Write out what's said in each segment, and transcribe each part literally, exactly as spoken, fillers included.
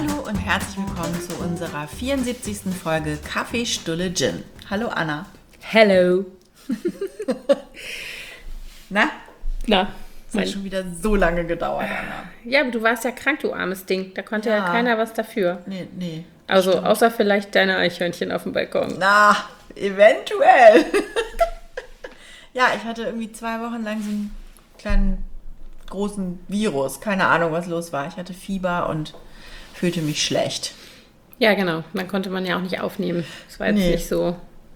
Hallo und herzlich willkommen zu unserer vierundsiebzigsten Folge Kaffee, Stulle, Gin. Hallo Anna. Hello. Na? Na? Das hat schon wieder so lange gedauert, Anna. Ja, aber du warst ja krank, du armes Ding. Da konnte ja, ja keiner was dafür. Nee, nee. Also stimmt. Außer vielleicht deine Eichhörnchen auf dem Balkon. Na, eventuell. Ja, ich hatte irgendwie zwei Wochen lang so einen kleinen, großen Virus. Keine Ahnung, was los war. Ich hatte Fieber und fühlte mich schlecht. Ja, genau. Dann konnte man ja auch nicht aufnehmen. Das war jetzt Nee. nicht so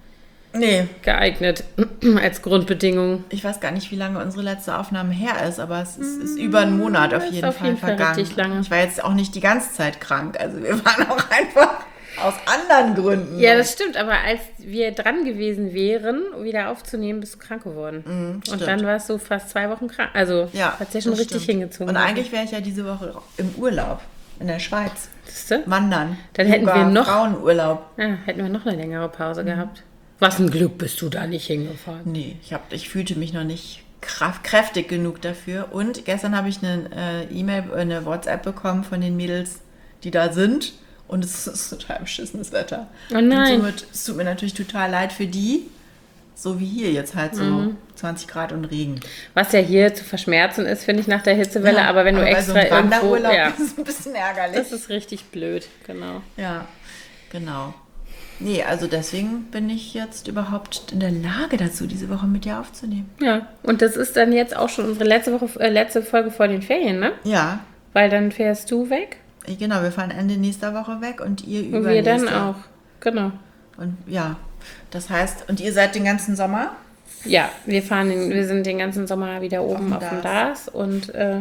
Nee. geeignet als Grundbedingung. Ich weiß gar nicht, wie lange unsere letzte Aufnahme her ist, aber es ist, ist über einen Monat auf ist jeden auf Fall jeden Fall vergangen. richtig lange. Ich war jetzt auch nicht die ganze Zeit krank. Also wir waren auch einfach aus anderen Gründen. Ja, das stimmt. Aber als wir dran gewesen wären, wieder aufzunehmen, bist du krank geworden. Mhm, und dann warst du fast zwei Wochen krank. Also ja, hat ja schon das richtig stimmt. hingezogen. Und eigentlich wäre ich ja diese Woche im Urlaub in der Schweiz. Siehste? Wandern. Dann hätten Yoga, wir noch- Frauenurlaub. Ja, hätten wir noch eine längere Pause gehabt. Was ein Glück bist du da nicht hingefahren. Nee, ich, hab, ich fühlte mich noch nicht kraft, kräftig genug dafür. Und gestern habe ich eine äh, E-Mail, eine WhatsApp bekommen von den Mädels, die da sind. Und es ist total beschissenes Wetter. Oh nein. Und somit, es tut mir natürlich total leid für die. So wie hier jetzt halt so Mhm. zwanzig Grad und Regen. Was ja hier zu verschmerzen ist, finde ich, nach der Hitzewelle. Ja, aber wenn du bei extra so einem irgendwo... Wanderurlaub Ja, ist es ein bisschen ärgerlich. das ist richtig blöd, genau. Ja, genau. Nee, also deswegen bin ich jetzt überhaupt in der Lage dazu, diese Woche mit dir aufzunehmen. Ja, und das ist dann jetzt auch schon unsere letzte Woche, äh, letzte Folge vor den Ferien, ne? Ja, Weil dann fährst du weg genau, wir fahren Ende nächster Woche weg und ihr und wir übernächste. dann auch. Genau. Und ja, das heißt, und ihr seid den ganzen Sommer? Ja, wir fahren, den, wir sind den ganzen Sommer wieder oben Auf auf dem dem Dars und äh,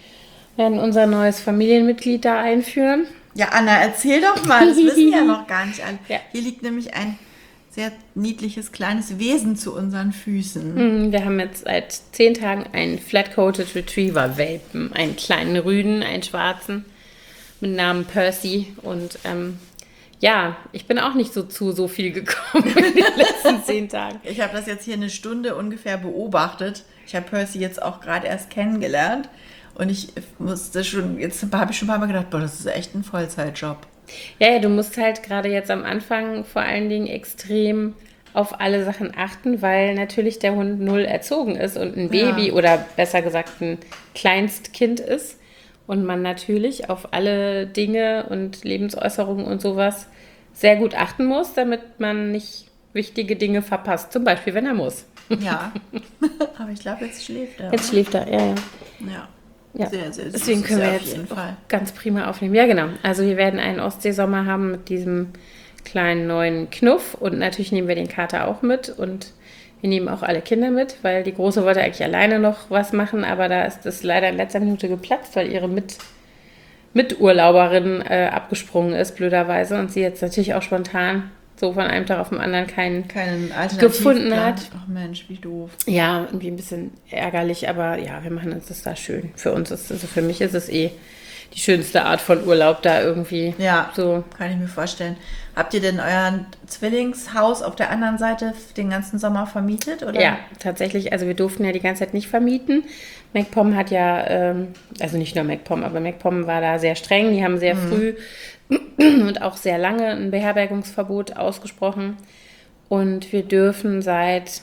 werden unser neues Familienmitglied da einführen. Ja, Anna, erzähl doch mal, das wissen ja noch gar nicht alle. Ja. Hier liegt nämlich ein sehr niedliches, kleines Wesen zu unseren Füßen. Hm, Wir haben jetzt seit zehn Tagen einen Flat-Coated Retriever-Welpen, einen kleinen Rüden, einen schwarzen, mit Namen Percy. Und ähm, ja, ich bin auch nicht so zu so viel gekommen in den letzten zehn Tagen. Ich habe das jetzt hier eine Stunde ungefähr beobachtet. Ich habe Percy jetzt auch gerade erst kennengelernt. Und ich musste schon, jetzt habe ich schon ein paar Mal gedacht, boah, das ist echt ein Vollzeitjob. Ja, ja, du musst halt gerade jetzt am Anfang vor allen Dingen extrem auf alle Sachen achten, weil natürlich der Hund null erzogen ist und ein Baby Ja. oder besser gesagt ein Kleinstkind ist und man natürlich auf alle Dinge und Lebensäußerungen und sowas sehr gut achten muss, damit man nicht wichtige Dinge verpasst, zum Beispiel wenn er muss. Ja, aber ich glaube, jetzt schläft er. Jetzt schläft er, ja, ja. Ja, ja. sehr, sehr süß Deswegen ist können wir er jetzt auf jeden auch Fall. ganz prima aufnehmen. Ja, genau. Also wir werden einen Ostseesommer haben mit diesem kleinen neuen Knuff und natürlich nehmen wir den Kater auch mit und wir nehmen auch alle Kinder mit, weil die Große wollte eigentlich alleine noch was machen, aber da ist das leider in letzter Minute geplatzt, weil ihre mit Miturlauberin äh, abgesprungen ist, blöderweise, und sie jetzt natürlich auch spontan so von einem Tag auf den anderen keinen Keinen Alternativplan gefunden hat. Ach Mensch, wie doof. Ja, irgendwie ein bisschen ärgerlich, aber ja, wir machen uns das da schön. Für uns ist, also für mich ist es eh die schönste Art von Urlaub da irgendwie. Ja, So. kann ich mir vorstellen. Habt ihr denn euer Zwillingshaus auf der anderen Seite den ganzen Sommer vermietet? Oder? Ja, tatsächlich. Also wir durften ja die ganze Zeit nicht vermieten. MacPom hat ja, ähm, also nicht nur MacPom, aber MacPom war da sehr streng. Die haben sehr früh und auch sehr lange ein Beherbergungsverbot ausgesprochen. Und wir dürfen seit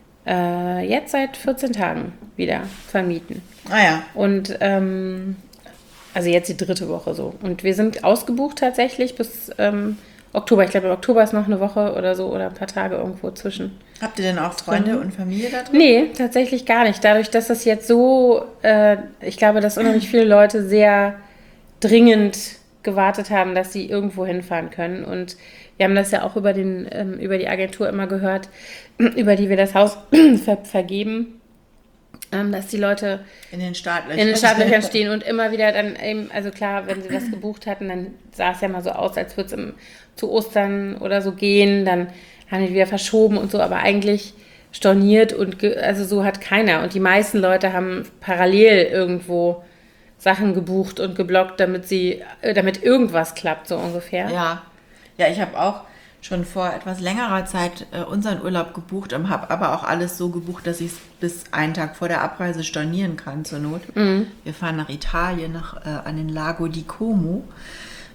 äh, jetzt seit vierzehn Tagen wieder vermieten. Ah ja. Und ähm, also jetzt die dritte Woche so. Und wir sind ausgebucht tatsächlich bis ähm, Oktober. Ich glaube, im Oktober ist noch eine Woche oder so oder ein paar Tage irgendwo zwischen. Habt ihr denn auch Freunde und Familie da drin? Nee, tatsächlich gar nicht. Dadurch, dass das jetzt so, äh, ich glaube, dass unheimlich viele Leute sehr dringend gewartet haben, dass sie irgendwo hinfahren können. Und wir haben das ja auch über, den, ähm, über die Agentur immer gehört, über die wir das Haus ver- vergeben, ähm, dass die Leute In den Startlöchern. in den Startlöchern stehen und immer wieder dann eben, also klar, wenn sie das gebucht hatten, dann sah es ja mal so aus, als würde es zu Ostern oder so gehen, dann haben die wieder verschoben und so, aber eigentlich storniert und ge, also so hat keiner. Und die meisten Leute haben parallel irgendwo Sachen gebucht und geblockt, damit sie, äh, damit irgendwas klappt, so ungefähr. Ja, ja, ich habe auch schon vor etwas längerer Zeit äh, unseren Urlaub gebucht und habe aber auch alles so gebucht, dass ich es bis einen Tag vor der Abreise stornieren kann zur Not. Mhm. Wir fahren nach Italien, nach, äh, an den Lago di Como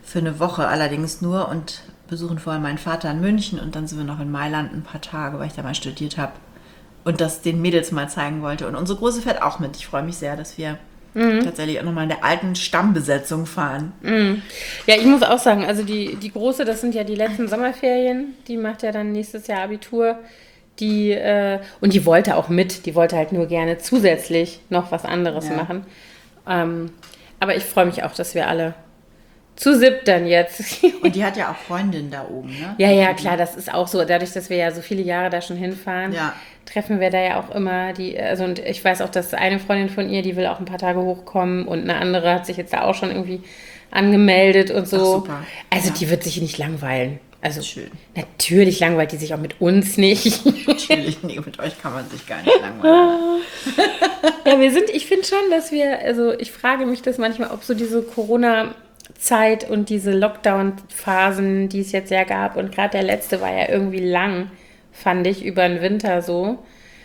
für eine Woche allerdings nur und besuchen vorher meinen Vater in München und dann sind wir noch in Mailand ein paar Tage, weil ich da mal studiert habe und das den Mädels mal zeigen wollte. Und unsere Große fährt auch mit. Ich freue mich sehr, dass wir mhm. tatsächlich auch nochmal in der alten Stammbesetzung fahren. Mhm. Ja, ich muss auch sagen, also die, die Große, das sind ja die letzten Sommerferien, die macht ja dann nächstes Jahr Abitur. Die, äh, und die wollte auch mit, die wollte halt nur gerne zusätzlich noch was anderes ja. machen. Ähm, aber ich freue mich auch, dass wir alle zu siebt dann jetzt. Und die hat ja auch Freundinnen da oben, ne? Ja, ja, klar, das ist auch so. Dadurch, dass wir ja so viele Jahre da schon hinfahren, ja. treffen wir da ja auch immer die, also und ich weiß auch, dass eine Freundin von ihr, die will auch ein paar Tage hochkommen und eine andere hat sich jetzt da auch schon irgendwie angemeldet und so. Ach, super. Also ja. die wird sich nicht langweilen. Also schön. Natürlich langweilt die sich auch mit uns nicht. Natürlich, nee, mit euch kann man sich gar nicht langweilen. Ja, wir sind, ich finde schon, dass wir, also ich frage mich das manchmal, ob so diese Corona-Zeit und diese Lockdown-Phasen, die es jetzt ja gab, und gerade der letzte war ja irgendwie lang, fand ich, über den Winter so.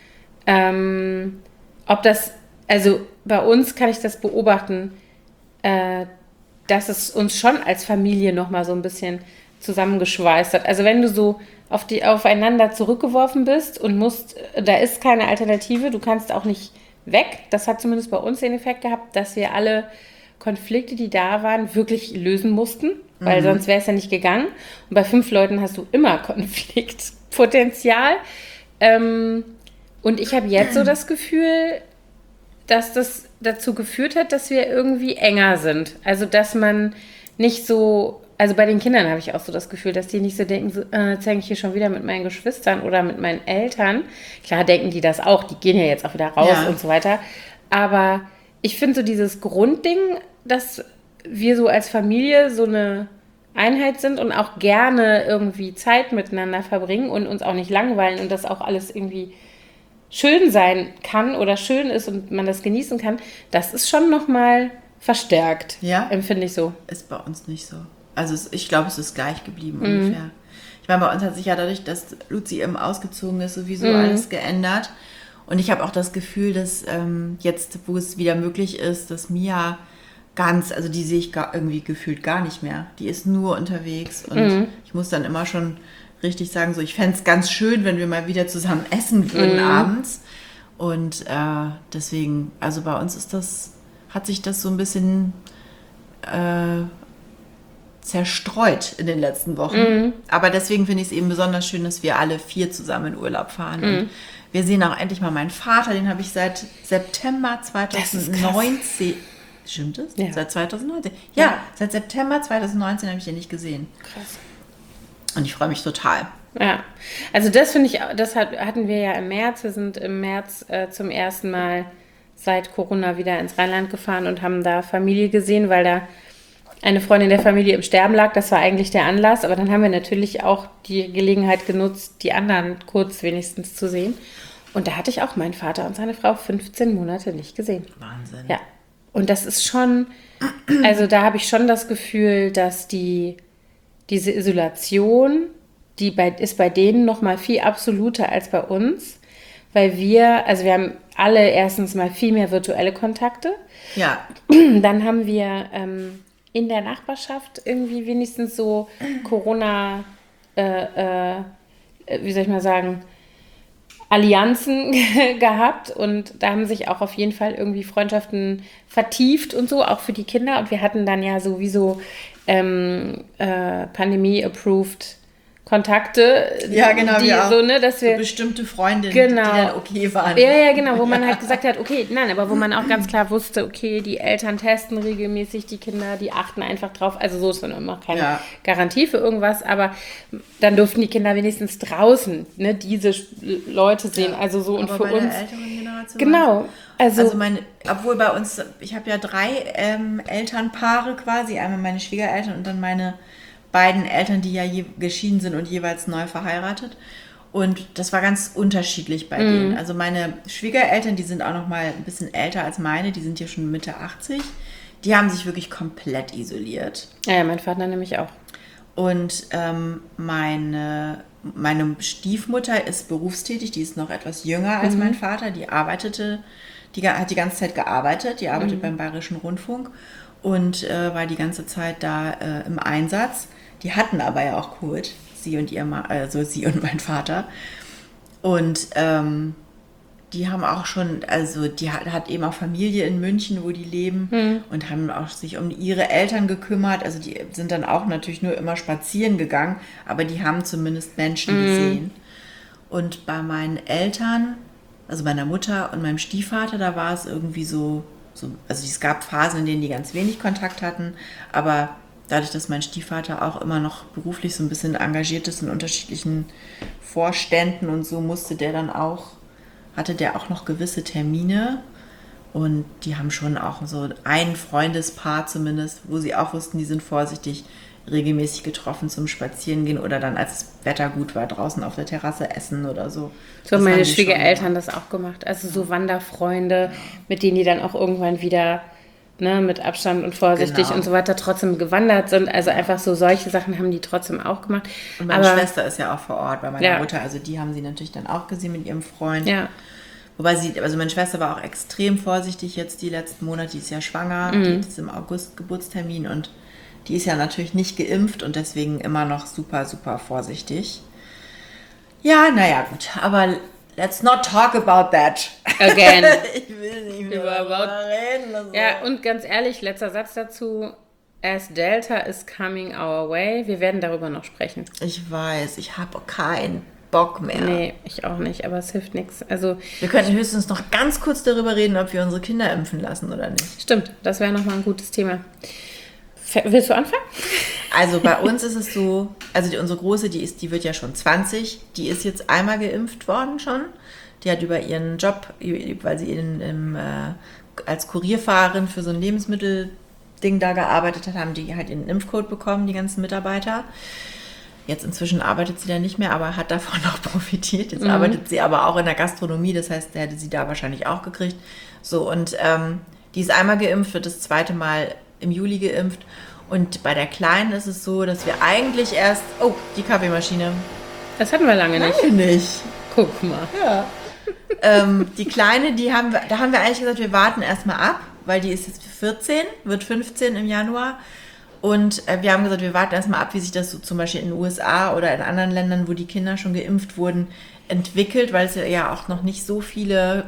Ähm, ob das, also bei uns kann ich das beobachten, äh, dass es uns schon als Familie nochmal so ein bisschen zusammengeschweißt hat. Also wenn du so auf die, aufeinander zurückgeworfen bist und musst, da ist keine Alternative, du kannst auch nicht weg. Das hat zumindest bei uns den Effekt gehabt, dass wir alle Konflikte, die da waren, wirklich lösen mussten, weil mhm. sonst wäre es ja nicht gegangen. Und bei fünf Leuten hast du immer Konfliktpotenzial. Ähm, und ich habe jetzt so das Gefühl, dass das dazu geführt hat, dass wir irgendwie enger sind. Also dass man nicht so... Also bei den Kindern habe ich auch so das Gefühl, dass die nicht so denken, so, äh, jetzt hänge ich hier schon wieder mit meinen Geschwistern oder mit meinen Eltern. Klar denken die das auch, die gehen ja jetzt auch wieder raus ja. und so weiter. Aber ich finde so dieses Grundding, dass wir so als Familie so eine Einheit sind und auch gerne irgendwie Zeit miteinander verbringen und uns auch nicht langweilen und dass auch alles irgendwie schön sein kann oder schön ist und man das genießen kann, das ist schon nochmal verstärkt, ja? empfinde ich so. Ist bei uns nicht so. Also es, ich glaube, es ist gleich geblieben mm. ungefähr. Ich meine, bei uns hat sich ja dadurch, dass Luzi eben ausgezogen ist, sowieso mm. alles geändert. Und ich habe auch das Gefühl, dass ähm, jetzt, wo es wieder möglich ist, dass Mia ganz, also die sehe ich gar, irgendwie gefühlt gar nicht mehr. Die ist nur unterwegs und mm. ich muss dann immer schon richtig sagen, so ich fände es ganz schön, wenn wir mal wieder zusammen essen würden mm. abends. Und äh, deswegen, also bei uns ist das, hat sich das so ein bisschen... Äh, zerstreut in den letzten Wochen. Mhm. Aber deswegen finde ich es eben besonders schön, dass wir alle vier zusammen in Urlaub fahren. Mhm. Und wir sehen auch endlich mal meinen Vater, den habe ich seit September zwanzig neunzehn. Stimmt das? Ja. Seit zwanzig neunzehn? Ja, ja, seit September zwanzig neunzehn habe ich den nicht gesehen. Krass. Und ich freue mich total. Ja, also das finde ich, das hatten wir ja im März. Wir sind im März äh, zum ersten Mal seit Corona wieder ins Rheinland gefahren und haben da Familie gesehen, weil da eine Freundin der Familie im Sterben lag. Das war eigentlich der Anlass, aber dann haben wir natürlich auch die Gelegenheit genutzt, die anderen kurz wenigstens zu sehen. Und da hatte ich auch meinen Vater und seine Frau fünfzehn Monate nicht gesehen. Wahnsinn. Ja, und das ist schon, also da habe ich schon das Gefühl, dass die, diese Isolation, die bei, ist bei denen noch mal viel absoluter als bei uns, weil wir, also wir haben alle erstens mal viel mehr virtuelle Kontakte. Ja. Dann haben wir... Ähm, in der Nachbarschaft irgendwie wenigstens so Corona, äh, äh, wie soll ich mal sagen, Allianzen gehabt und da haben sich auch auf jeden Fall irgendwie Freundschaften vertieft und so, auch für die Kinder. Und wir hatten dann ja sowieso ähm, äh, Pandemie-approved Kontakte, ja, genau, die ja. so, ne, dass wir so bestimmte Freundinnen, genau. die dann okay waren. Ja, ja, genau, wo man halt gesagt hat, okay, nein, aber wo man auch ganz klar wusste, okay, die Eltern testen regelmäßig die Kinder, die achten einfach drauf, also so ist dann immer keine ja. Garantie für irgendwas, aber dann durften die Kinder wenigstens draußen, ne, diese Leute sehen, ja, also so und für bei uns. Der älteren Generation genau. Also, also meine, obwohl bei uns, ich habe ja drei ähm, Elternpaare quasi, einmal meine Schwiegereltern und dann meine beiden Eltern, die ja je, geschieden sind und jeweils neu verheiratet. Und das war ganz unterschiedlich bei mm. denen. Also meine Schwiegereltern, die sind auch noch mal ein bisschen älter als meine, die sind hier schon Mitte achtzig. Die haben sich wirklich komplett isoliert. Ja, ja, mein Vater nämlich auch. Und ähm, meine, meine Stiefmutter ist berufstätig, die ist noch etwas jünger als mm. mein Vater. Die arbeitete, die hat die ganze Zeit gearbeitet, die arbeitet mm. beim Bayerischen Rundfunk. und äh, war die ganze Zeit da äh, im Einsatz. Die hatten aber ja auch Covid, sie und ihr Ma- also sie und mein Vater. Und ähm, die haben auch schon, also die hat, hat eben auch Familie in München, wo die leben Hm. und haben auch sich um ihre Eltern gekümmert. Also die sind dann auch natürlich nur immer spazieren gegangen, aber die haben zumindest Menschen gesehen. Und bei meinen Eltern, also meiner Mutter und meinem Stiefvater, da war es irgendwie so, so, also es gab Phasen, in denen die ganz wenig Kontakt hatten, aber dadurch, dass mein Stiefvater auch immer noch beruflich so ein bisschen engagiert ist in unterschiedlichen Vorständen und so, musste der dann auch, hatte der auch noch gewisse Termine und die haben schon auch so ein Freundespaar zumindest, wo sie auch wussten, die sind vorsichtig, regelmäßig getroffen zum Spazierengehen oder dann, als das Wetter gut war, draußen auf der Terrasse essen oder so. So haben Das meine haben die schon Schwiegereltern gemacht. das auch gemacht. Also so Wanderfreunde, mit denen die dann auch irgendwann wieder ne, mit Abstand und vorsichtig Genau. und so weiter trotzdem gewandert sind. Also einfach so solche Sachen haben die trotzdem auch gemacht. Und meine Aber Schwester ist ja auch vor Ort bei meiner Ja. Mutter, also die haben sie natürlich dann auch gesehen mit ihrem Freund. ja, Wobei sie, also meine Schwester war auch extrem vorsichtig jetzt die letzten Monate, die ist ja schwanger, Mhm. die hat jetzt im August Geburtstermin und die ist ja natürlich nicht geimpft und deswegen immer noch super, super vorsichtig. Ja, naja, gut, aber let's not talk about that. again. Ich will nicht mehr mehr darüber darüber reden. Also. Ja, und ganz ehrlich, letzter Satz dazu. As Delta is coming our way. Wir werden darüber noch sprechen. Ich weiß, ich habe keinen Bock mehr. Nee, ich auch nicht, aber es hilft nichts. Also, Wir könnten höchstens noch ganz kurz darüber reden, ob wir unsere Kinder impfen lassen oder nicht. stimmt, das wäre nochmal ein gutes Thema. F- Willst du anfangen? Also bei uns ist es so, also die, unsere Große, die ist, die wird ja schon zwanzig, die ist jetzt einmal geimpft worden schon. Die hat über ihren Job, weil sie in, im, äh, als Kurierfahrerin für so ein Lebensmittelding da gearbeitet hat, haben die halt ihren Impfcode bekommen, die ganzen Mitarbeiter. Jetzt inzwischen arbeitet sie da nicht mehr, aber hat davon noch profitiert. Jetzt Mhm. arbeitet sie aber auch in der Gastronomie, das heißt, der hätte sie da wahrscheinlich auch gekriegt. So, und ähm, die ist einmal geimpft, wird das zweite Mal im Juli geimpft. Und bei der Kleinen ist es so, dass wir eigentlich erst... Oh, die Kaffeemaschine. Das hatten wir lange nicht. Nein, nicht. Guck mal. Ja. ähm, die Kleine, die haben wir, da haben wir eigentlich gesagt, wir warten erstmal ab, weil die ist jetzt vierzehn, wird fünfzehn im Januar. Und äh, wir haben gesagt, wir warten erstmal ab, wie sich das so zum Beispiel in den U S A oder in anderen Ländern, wo die Kinder schon geimpft wurden, entwickelt, weil es ja auch noch nicht so viele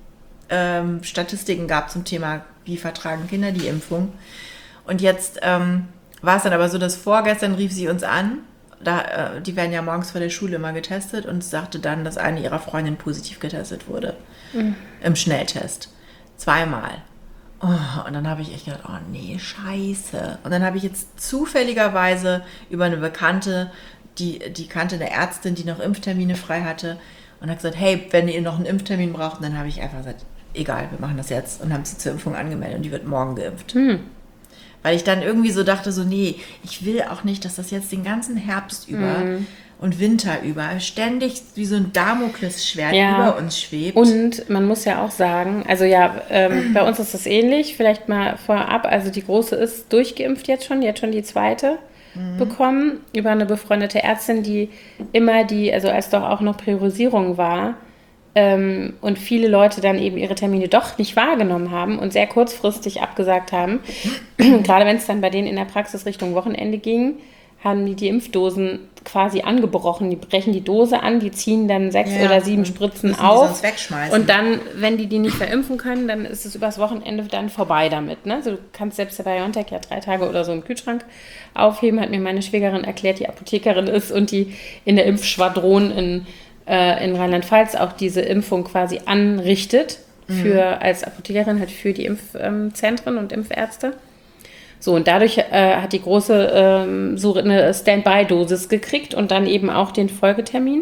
ähm, Statistiken gab zum Thema, wie vertragen Kinder die Impfung. Und jetzt ähm, war es dann aber so, dass vorgestern rief sie uns an, da, äh, die werden ja morgens vor der Schule immer getestet und sagte dann, dass eine ihrer Freundinnen positiv getestet wurde. Mhm. Im Schnelltest. Zweimal. Oh, und dann habe ich echt gedacht, oh nee, scheiße. Und dann habe ich jetzt zufälligerweise über eine Bekannte, die, die kannte eine Ärztin, die noch Impftermine frei hatte und hat gesagt, hey, wenn ihr noch einen Impftermin braucht, dann habe ich einfach gesagt, egal, wir machen das jetzt und haben sie zur Impfung angemeldet und die wird morgen geimpft. Hm. Weil ich dann irgendwie so dachte, so nee, ich will auch nicht, dass das jetzt den ganzen Herbst über Hm. und Winter über ständig wie so ein Damoklesschwert Ja. über uns schwebt. Und man muss ja auch sagen, also ja, ähm, bei uns ist das ähnlich, vielleicht mal vorab, also die Große ist durchgeimpft jetzt schon, die hat schon die zweite mhm. bekommen, über eine befreundete Ärztin, die immer die, also als doch auch noch Priorisierung war ähm, und viele Leute dann eben ihre Termine doch nicht wahrgenommen haben und sehr kurzfristig abgesagt haben, gerade wenn es dann bei denen in der Praxis Richtung Wochenende ging, haben die die Impfdosen quasi angebrochen. Die brechen die Dose an, die ziehen dann sechs Ja, oder sieben und Spritzen müssen die auf. sonst wegschmeißen. Und dann, wenn die die nicht verimpfen können, dann ist es übers Wochenende dann vorbei damit. Ne? Also du kannst selbst der BioNTech ja drei Tage oder so im Kühlschrank aufheben, hat mir meine Schwägerin erklärt, die Apothekerin ist und die in der Impfschwadron in, äh, in Rheinland-Pfalz auch diese Impfung quasi anrichtet, für, als Apothekerin halt für die Impfzentren und Impfärzte. So, und dadurch äh, hat die Große ähm, so eine Standby-Dosis gekriegt und dann eben auch den Folgetermin.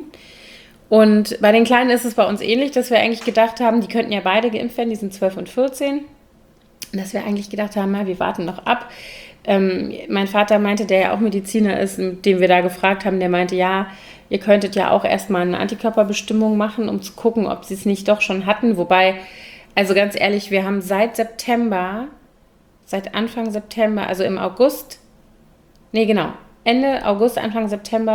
Und bei den Kleinen ist es bei uns ähnlich, dass wir eigentlich gedacht haben, die könnten ja beide geimpft werden, die sind zwölf und vierzehn. Und dass wir eigentlich gedacht haben, na, wir warten noch ab. Ähm, mein Vater meinte, der ja auch Mediziner ist, den wir da gefragt haben, der meinte, ja, ihr könntet ja auch erstmal eine Antikörperbestimmung machen, um zu gucken, ob sie es nicht doch schon hatten. Wobei, also ganz ehrlich, wir haben seit September... Seit Anfang September, also im August, nee genau, Ende August, Anfang September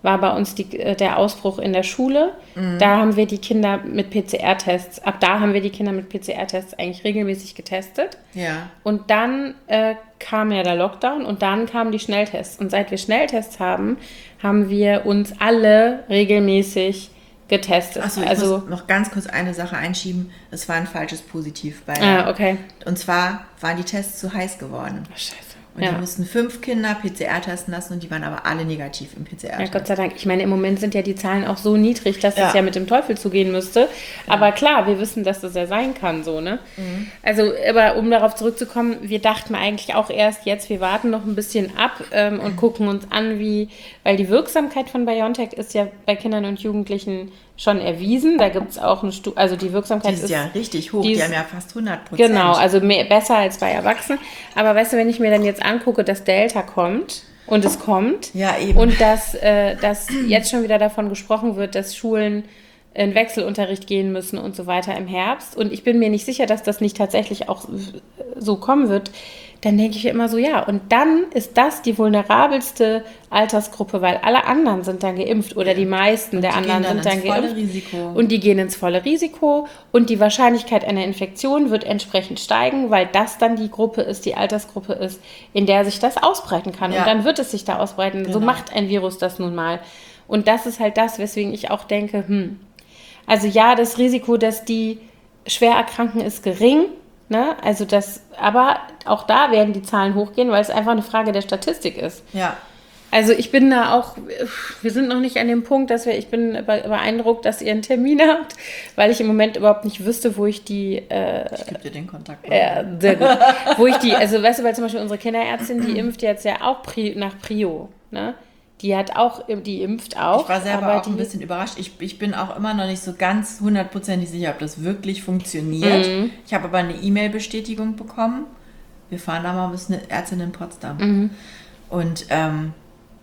war bei uns die, der Ausbruch in der Schule. Mhm. Da haben wir die Kinder mit P C R-Tests, ab da haben wir die Kinder mit P C R-Tests eigentlich regelmäßig getestet. Ja. Und dann äh, kam ja der Lockdown und dann kamen die Schnelltests. Und seit wir Schnelltests haben, haben wir uns alle regelmäßig getestet. Achso, ich also, muss noch ganz kurz eine Sache einschieben. Es war ein falsches Positiv bei ah, okay. Und zwar waren die Tests zu heiß geworden. Oh, scheiße. Und ja. die mussten fünf Kinder P C R testen lassen und die waren aber alle negativ im P C R-Test. Ja, Gott sei Dank. Ich meine, im Moment sind ja die Zahlen auch so niedrig, dass ja. es ja mit dem Teufel zugehen müsste. Ja. Aber klar, wir wissen, dass das ja sein kann, so, ne? Mhm. Also, aber um darauf zurückzukommen, wir dachten eigentlich auch erst jetzt, wir warten noch ein bisschen ab ähm, und mhm. gucken uns an, wie, weil die Wirksamkeit von BioNTech ist ja bei Kindern und Jugendlichen schon erwiesen. Da gibt es auch eine Studie, also die Wirksamkeit die ist, ist ja richtig hoch, die, die haben ja fast hundert Prozent. Genau, also mehr, besser als bei Erwachsenen. Aber weißt du, wenn ich mir dann jetzt angucke, dass Delta kommt und es kommt ja, eben. und dass, äh, dass jetzt schon wieder davon gesprochen wird, dass Schulen in Wechselunterricht gehen müssen und so weiter im Herbst und ich bin mir nicht sicher, dass das nicht tatsächlich auch so kommen wird, dann denke ich immer so, ja, und dann ist das die vulnerabelste Altersgruppe, weil alle anderen sind dann geimpft oder die meisten und der die anderen sind dann geimpft. Risiko. Und die gehen ins volle Risiko und die Wahrscheinlichkeit einer Infektion wird entsprechend steigen, weil das dann die Gruppe ist, die Altersgruppe ist, in der sich das ausbreiten kann. Ja. Und dann wird es sich da ausbreiten. Genau. So macht ein Virus das nun mal. Und das ist halt das, weswegen ich auch denke, hm, also ja, das Risiko, dass die schwer erkranken, ist gering. Ne? Also das, aber auch da werden die Zahlen hochgehen, weil es einfach eine Frage der Statistik ist. Ja. Also ich bin da auch, wir sind noch nicht an dem Punkt, dass wir, ich bin beeindruckt, dass ihr einen Termin habt, weil ich im Moment überhaupt nicht wüsste, wo ich die... Äh, ich gebe dir den Kontakt. Äh, sehr gut. Wo ich die, also weißt du, weil zum Beispiel unsere Kinderärztin, die impft jetzt ja auch Pri, nach Prio, ne? Die hat auch, die impft auch. Ich war selber aber auch die, ein bisschen überrascht. Ich, ich bin auch immer noch nicht so ganz hundertprozentig sicher, ob das wirklich funktioniert. Mhm. Ich habe aber eine E-Mail-Bestätigung bekommen. Wir fahren da mal bis eine Ärztin in Potsdam. Mhm. Und ähm,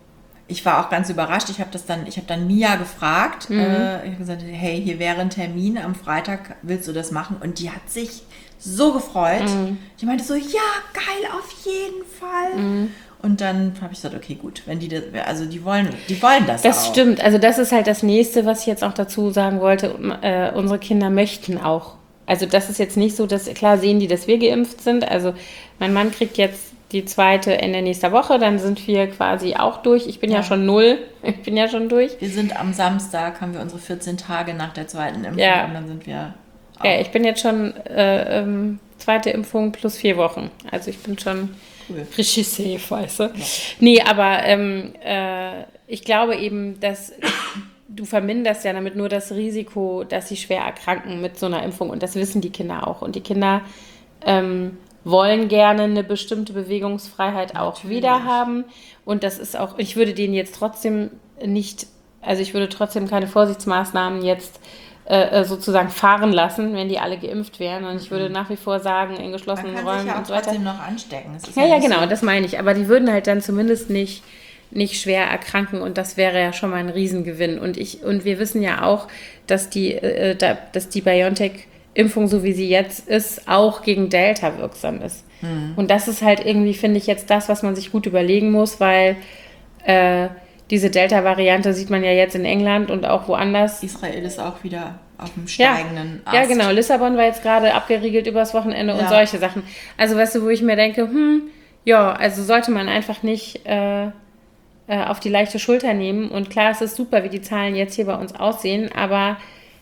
ich war auch ganz überrascht. Ich habe das dann, ich habe dann Mia gefragt. Mhm. Äh, ich habe gesagt, hey, hier wäre ein Termin am Freitag. Willst du das machen? Und die hat sich so gefreut. Mhm. Die meinte so, ja, geil, auf jeden Fall. Mhm. Und dann habe ich gesagt, okay, gut, wenn die das, also die wollen, die wollen das, das auch. Das stimmt, also das ist halt das Nächste, was ich jetzt auch dazu sagen wollte. Äh, unsere Kinder möchten auch. Also das ist jetzt nicht so, dass, klar sehen die, dass wir geimpft sind. Also mein Mann kriegt jetzt die zweite Ende nächster Woche, dann sind wir quasi auch durch. Ich bin ja, ja schon null, ich bin ja schon durch. Wir sind am Samstag, haben wir unsere vierzehn Tage nach der zweiten Impfung ja. und dann sind wir auch. Ja, ich bin jetzt schon äh, ähm, zweite Impfung plus vier Wochen. Also ich bin schon... Cool. Richtig safe, weißt du? Ja. Nee, aber ähm, äh, ich glaube eben, dass du verminderst ja damit nur das Risiko, dass sie schwer erkranken mit so einer Impfung. Und das wissen die Kinder auch. Und die Kinder ähm, wollen gerne eine bestimmte Bewegungsfreiheit auch Natürlich. wieder haben. Und das ist auch, ich würde denen jetzt trotzdem nicht, also ich würde trotzdem keine Vorsichtsmaßnahmen jetzt äh, sozusagen fahren lassen, wenn die alle geimpft wären. Und ich würde nach wie vor sagen, in geschlossenen Man kann Räumen sich ja und so weiter. trotzdem noch anstecken. Das ist ja, ja, genau, so. Das meine ich. Aber die würden halt dann zumindest nicht, nicht schwer erkranken und das wäre ja schon mal ein Riesengewinn. Und ich und wir wissen ja auch, dass die, äh, da, dass die BioNTech-Impfung, so wie sie jetzt ist, auch gegen Delta wirksam ist. Mhm. Und das ist halt irgendwie, finde ich, jetzt das, was man sich gut überlegen muss, weil äh, diese Delta-Variante sieht man ja jetzt in England und auch woanders. Israel ist auch wieder auf dem steigenden ja, Ast. Ja, genau. Lissabon war jetzt gerade abgeriegelt übers Wochenende ja. und solche Sachen. Also, weißt du, wo ich mir denke, hm, ja, also sollte man einfach nicht äh, äh, auf die leichte Schulter nehmen. Und klar, es ist super, wie die Zahlen jetzt hier bei uns aussehen, aber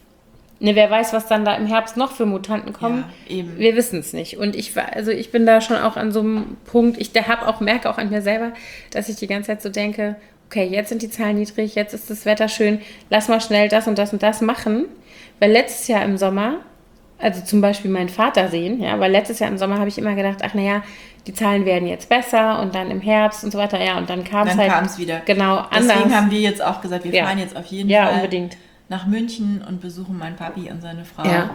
ne, wer weiß, was dann da im Herbst noch für Mutanten kommen. Ja, eben. Wir wissen es nicht. Und ich, also ich bin da schon auch an so einem Punkt, ich habe auch, merke auch an mir selber, dass ich die ganze Zeit so denke, okay, jetzt sind die Zahlen niedrig, jetzt ist das Wetter schön, lass mal schnell das und das und das machen. Weil letztes Jahr im Sommer, also zum Beispiel meinen Vater sehen, ja, weil letztes Jahr im Sommer habe ich immer gedacht, ach naja, die Zahlen werden jetzt besser und dann im Herbst und so weiter, ja, und dann kam es halt. Dann kam es wieder. Genau, anders. Deswegen haben wir jetzt auch gesagt, wir ja. fahren jetzt auf jeden ja, Fall unbedingt. nach München und besuchen meinen Papi und seine Frau. Ja.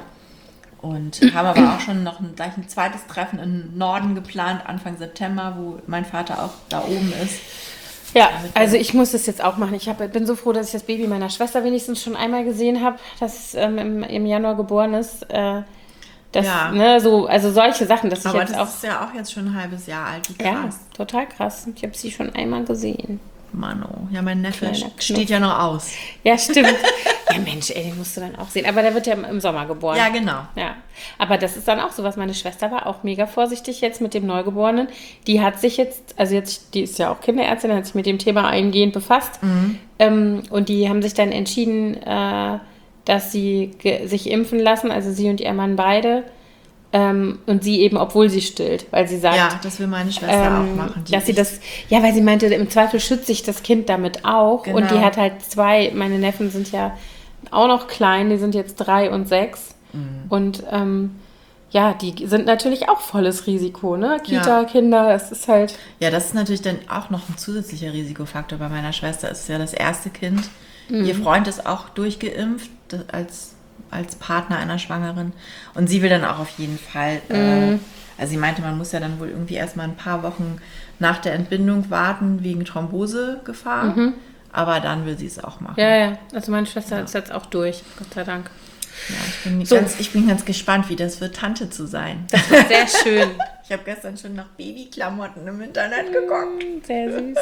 Und haben aber auch schon noch ein, gleich ein zweites Treffen im Norden geplant, Anfang September, wo mein Vater auch da oben ist. Ja, also ich muss das jetzt auch machen. Ich hab, bin so froh, dass ich das Baby meiner Schwester wenigstens schon einmal gesehen habe, das ähm, im, im Januar geboren ist. Äh, das, ja. ne, so, also solche Sachen, dass aber ich jetzt das auch... ist ja auch jetzt schon ein halbes Jahr alt, wie krass. Ja, total krass. Ich habe sie schon einmal gesehen. Mano. Ja, mein Neffe Kleiner steht Knuff. ja noch aus. Ja, stimmt. Ja, Mensch, ey, den musst du dann auch sehen. Aber der wird ja im Sommer geboren. Ja, genau. Ja, aber das ist dann auch so was. Meine Schwester war auch mega vorsichtig jetzt mit dem Neugeborenen. Die hat sich jetzt, also jetzt, die ist ja auch Kinderärztin, hat sich mit dem Thema eingehend befasst. Mhm. Ähm, und die haben sich dann entschieden, äh, dass sie ge- sich impfen lassen, also sie und ihr Mann beide. Ähm, und sie eben, obwohl sie stillt, weil sie sagt, Ja, das will meine Schwester ähm, auch machen. Die dass sie ich- das, ja, weil sie meinte, im Zweifel schützt sich das Kind damit auch. Genau. Und die hat halt zwei, meine Neffen sind ja auch noch klein, die sind jetzt drei und sechs. Mhm. Und ähm, ja, die sind natürlich auch volles Risiko, ne? Ja. Kita, Kinder, es ist halt, Ja, das ist natürlich dann auch noch ein zusätzlicher Risikofaktor bei meiner Schwester. Es ist ja das erste Kind. Mhm. Ihr Freund ist auch durchgeimpft das- als, als Partner einer Schwangeren. Und sie will dann auch auf jeden Fall, Mhm. äh, also sie meinte, man muss ja dann wohl irgendwie erstmal ein paar Wochen nach der Entbindung warten wegen Thrombosegefahr. Aber dann will sie es auch machen. Mhm. ja, ja. Also meine Schwester ist jetzt auch durch, Gott sei Dank. Ja, ich, bin So. ganz, ich bin ganz gespannt, wie das wird, Tante zu sein. Das ist sehr schön. Ich habe gestern schon nach Babyklamotten im Internet geguckt. Sehr süß.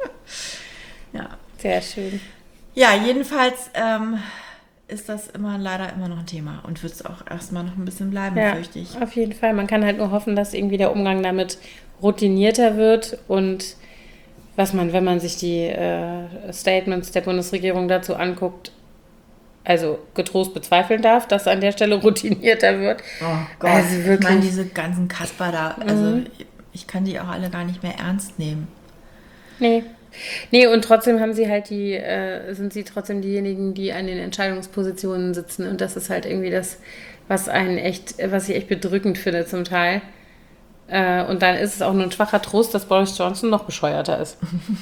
Ja. Sehr schön. Ja, jedenfalls ähm, ist das immer leider immer noch ein Thema und wird es auch erstmal noch ein bisschen bleiben, Ja, fürchte ich. auf jeden Fall. Man kann halt nur hoffen, dass irgendwie der Umgang damit routinierter wird und was man, wenn man sich die äh, Statements der Bundesregierung dazu anguckt, also getrost bezweifeln darf, dass an der Stelle routinierter wird. Oh Gott, Also ich wirklich. meine, diese ganzen Kasper da, also Mhm. ich, ich kann die auch alle gar nicht mehr ernst nehmen. Nee. Nee, und trotzdem haben sie halt die, äh, sind sie trotzdem diejenigen, die an den Entscheidungspositionen sitzen. Und das ist halt irgendwie das, was einen echt, was ich echt bedrückend finde zum Teil. Äh, und dann ist es auch nur ein schwacher Trost, dass Boris Johnson noch bescheuerter ist.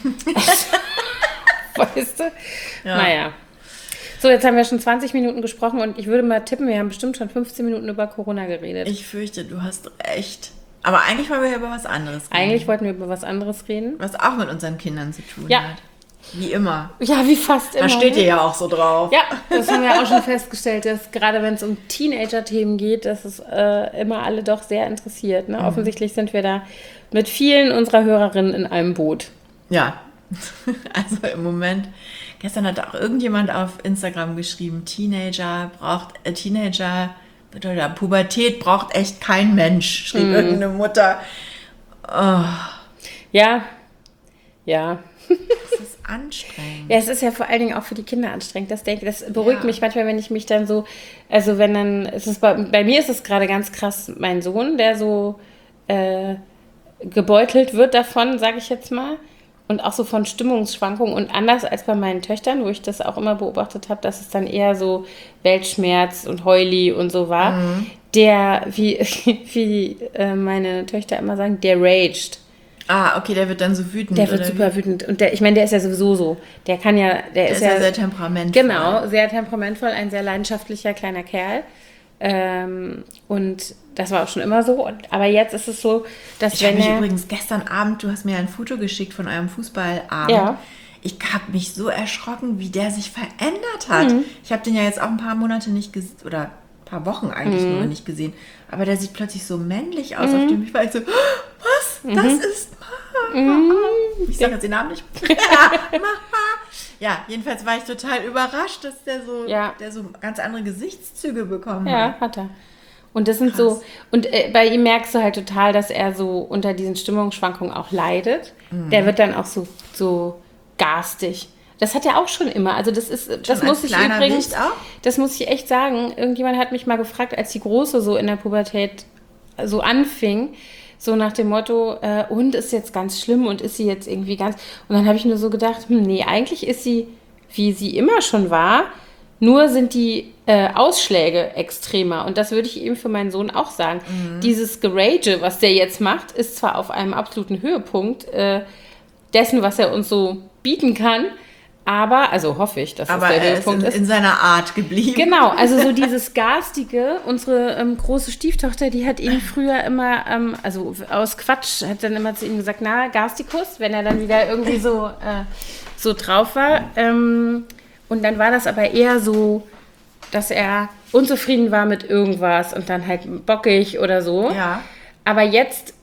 Weißt du? Ja. Naja. So, jetzt haben wir schon zwanzig Minuten gesprochen und ich würde mal tippen, wir haben bestimmt schon fünfzehn Minuten über Corona geredet. Ich fürchte, du hast recht. Aber eigentlich wollen wir ja über was anderes reden. Eigentlich wollten wir über was anderes reden. Was auch mit unseren Kindern zu tun Ja. hat. Wie immer. Ja, wie fast immer. Da steht ne? ihr ja auch so drauf. Ja, das haben wir auch schon festgestellt, dass gerade wenn es um Teenager-Themen geht, dass es äh, immer alle doch sehr interessiert. Ne? Mhm. Offensichtlich sind wir da mit vielen unserer Hörerinnen in einem Boot. Ja, also im Moment, gestern hat auch irgendjemand auf Instagram geschrieben, Teenager braucht, äh, Teenager, oder Pubertät braucht echt kein Mensch, schrieb Mhm. irgendeine Mutter. Oh, Ja, ja. das ist anstrengend. Ja, es ist ja vor allen Dingen auch für die Kinder anstrengend. Das denke, das beruhigt Ja. mich manchmal, wenn ich mich dann so, also wenn dann, es ist bei, bei mir ist es gerade ganz krass, mein Sohn, der so äh, gebeutelt wird davon, sage ich jetzt mal. Und auch so von Stimmungsschwankungen und anders als bei meinen Töchtern, wo ich das auch immer beobachtet habe, dass es dann eher so Weltschmerz und Heuli und so war. Mhm. Der, wie, wie äh, meine Töchter immer sagen, der raged. Ah, okay, der wird dann so wütend. Der wird oder super wie? wütend. Und der, ich meine, der ist ja sowieso so. Der kann ja, der, Der ist, ist ja, ja sehr temperamentvoll. genau, sehr temperamentvoll, ein sehr leidenschaftlicher kleiner Kerl. Ähm, und das war auch schon immer so. Und, aber jetzt ist es so, dass Ich habe wenn mich er... übrigens gestern Abend, du hast mir ein Foto geschickt von eurem Fußballabend. Ja. Ich habe mich so erschrocken, wie der sich verändert hat. Mhm. Ich habe den ja jetzt auch ein paar Monate nicht gesehen, oder ein paar Wochen eigentlich Mhm. nur nicht gesehen. Aber der sieht plötzlich so männlich aus. Auf dem ich war ich so, was? Mhm. Das ist Mama. Ich sage jetzt den Namen nicht. Ja, Mama. Ja, jedenfalls war ich total überrascht, dass der so, Ja. der so ganz andere Gesichtszüge bekommen Ja, hat. hat er. Und das sind Krass. so, und äh, bei ihm merkst du halt total, dass er so unter diesen Stimmungsschwankungen auch leidet. Mhm. Der wird dann auch so, so garstig. Das hat er auch schon immer. Also das ist, das Schon muss als ich kleiner übrigens, Wicht auch? das muss ich echt sagen. Irgendjemand hat mich mal gefragt, als die Große so in der Pubertät so anfing, so nach dem Motto, äh, und ist jetzt ganz schlimm und ist sie jetzt irgendwie ganz... Und dann habe ich nur so gedacht, hm, nee, eigentlich ist sie, wie sie immer schon war, nur sind die äh, Ausschläge extremer. Und das würde ich eben für meinen Sohn auch sagen. Mhm. Dieses Gerage, was der jetzt macht, ist zwar auf einem absoluten Höhepunkt äh, dessen, was er uns so bieten kann, aber, also hoffe ich, dass Aber das der er ist Höhepunkt in, ist. in seiner Art geblieben. Genau, also so dieses Garstige, unsere ähm, große Stieftochter, die hat ihn früher immer, ähm, also aus Quatsch, hat dann immer zu ihm gesagt, na, Garstikus, wenn er dann wieder irgendwie so, äh, so drauf war. Ähm, und dann war das aber eher so, dass er unzufrieden war mit irgendwas und dann halt bockig oder so. Ja. Aber jetzt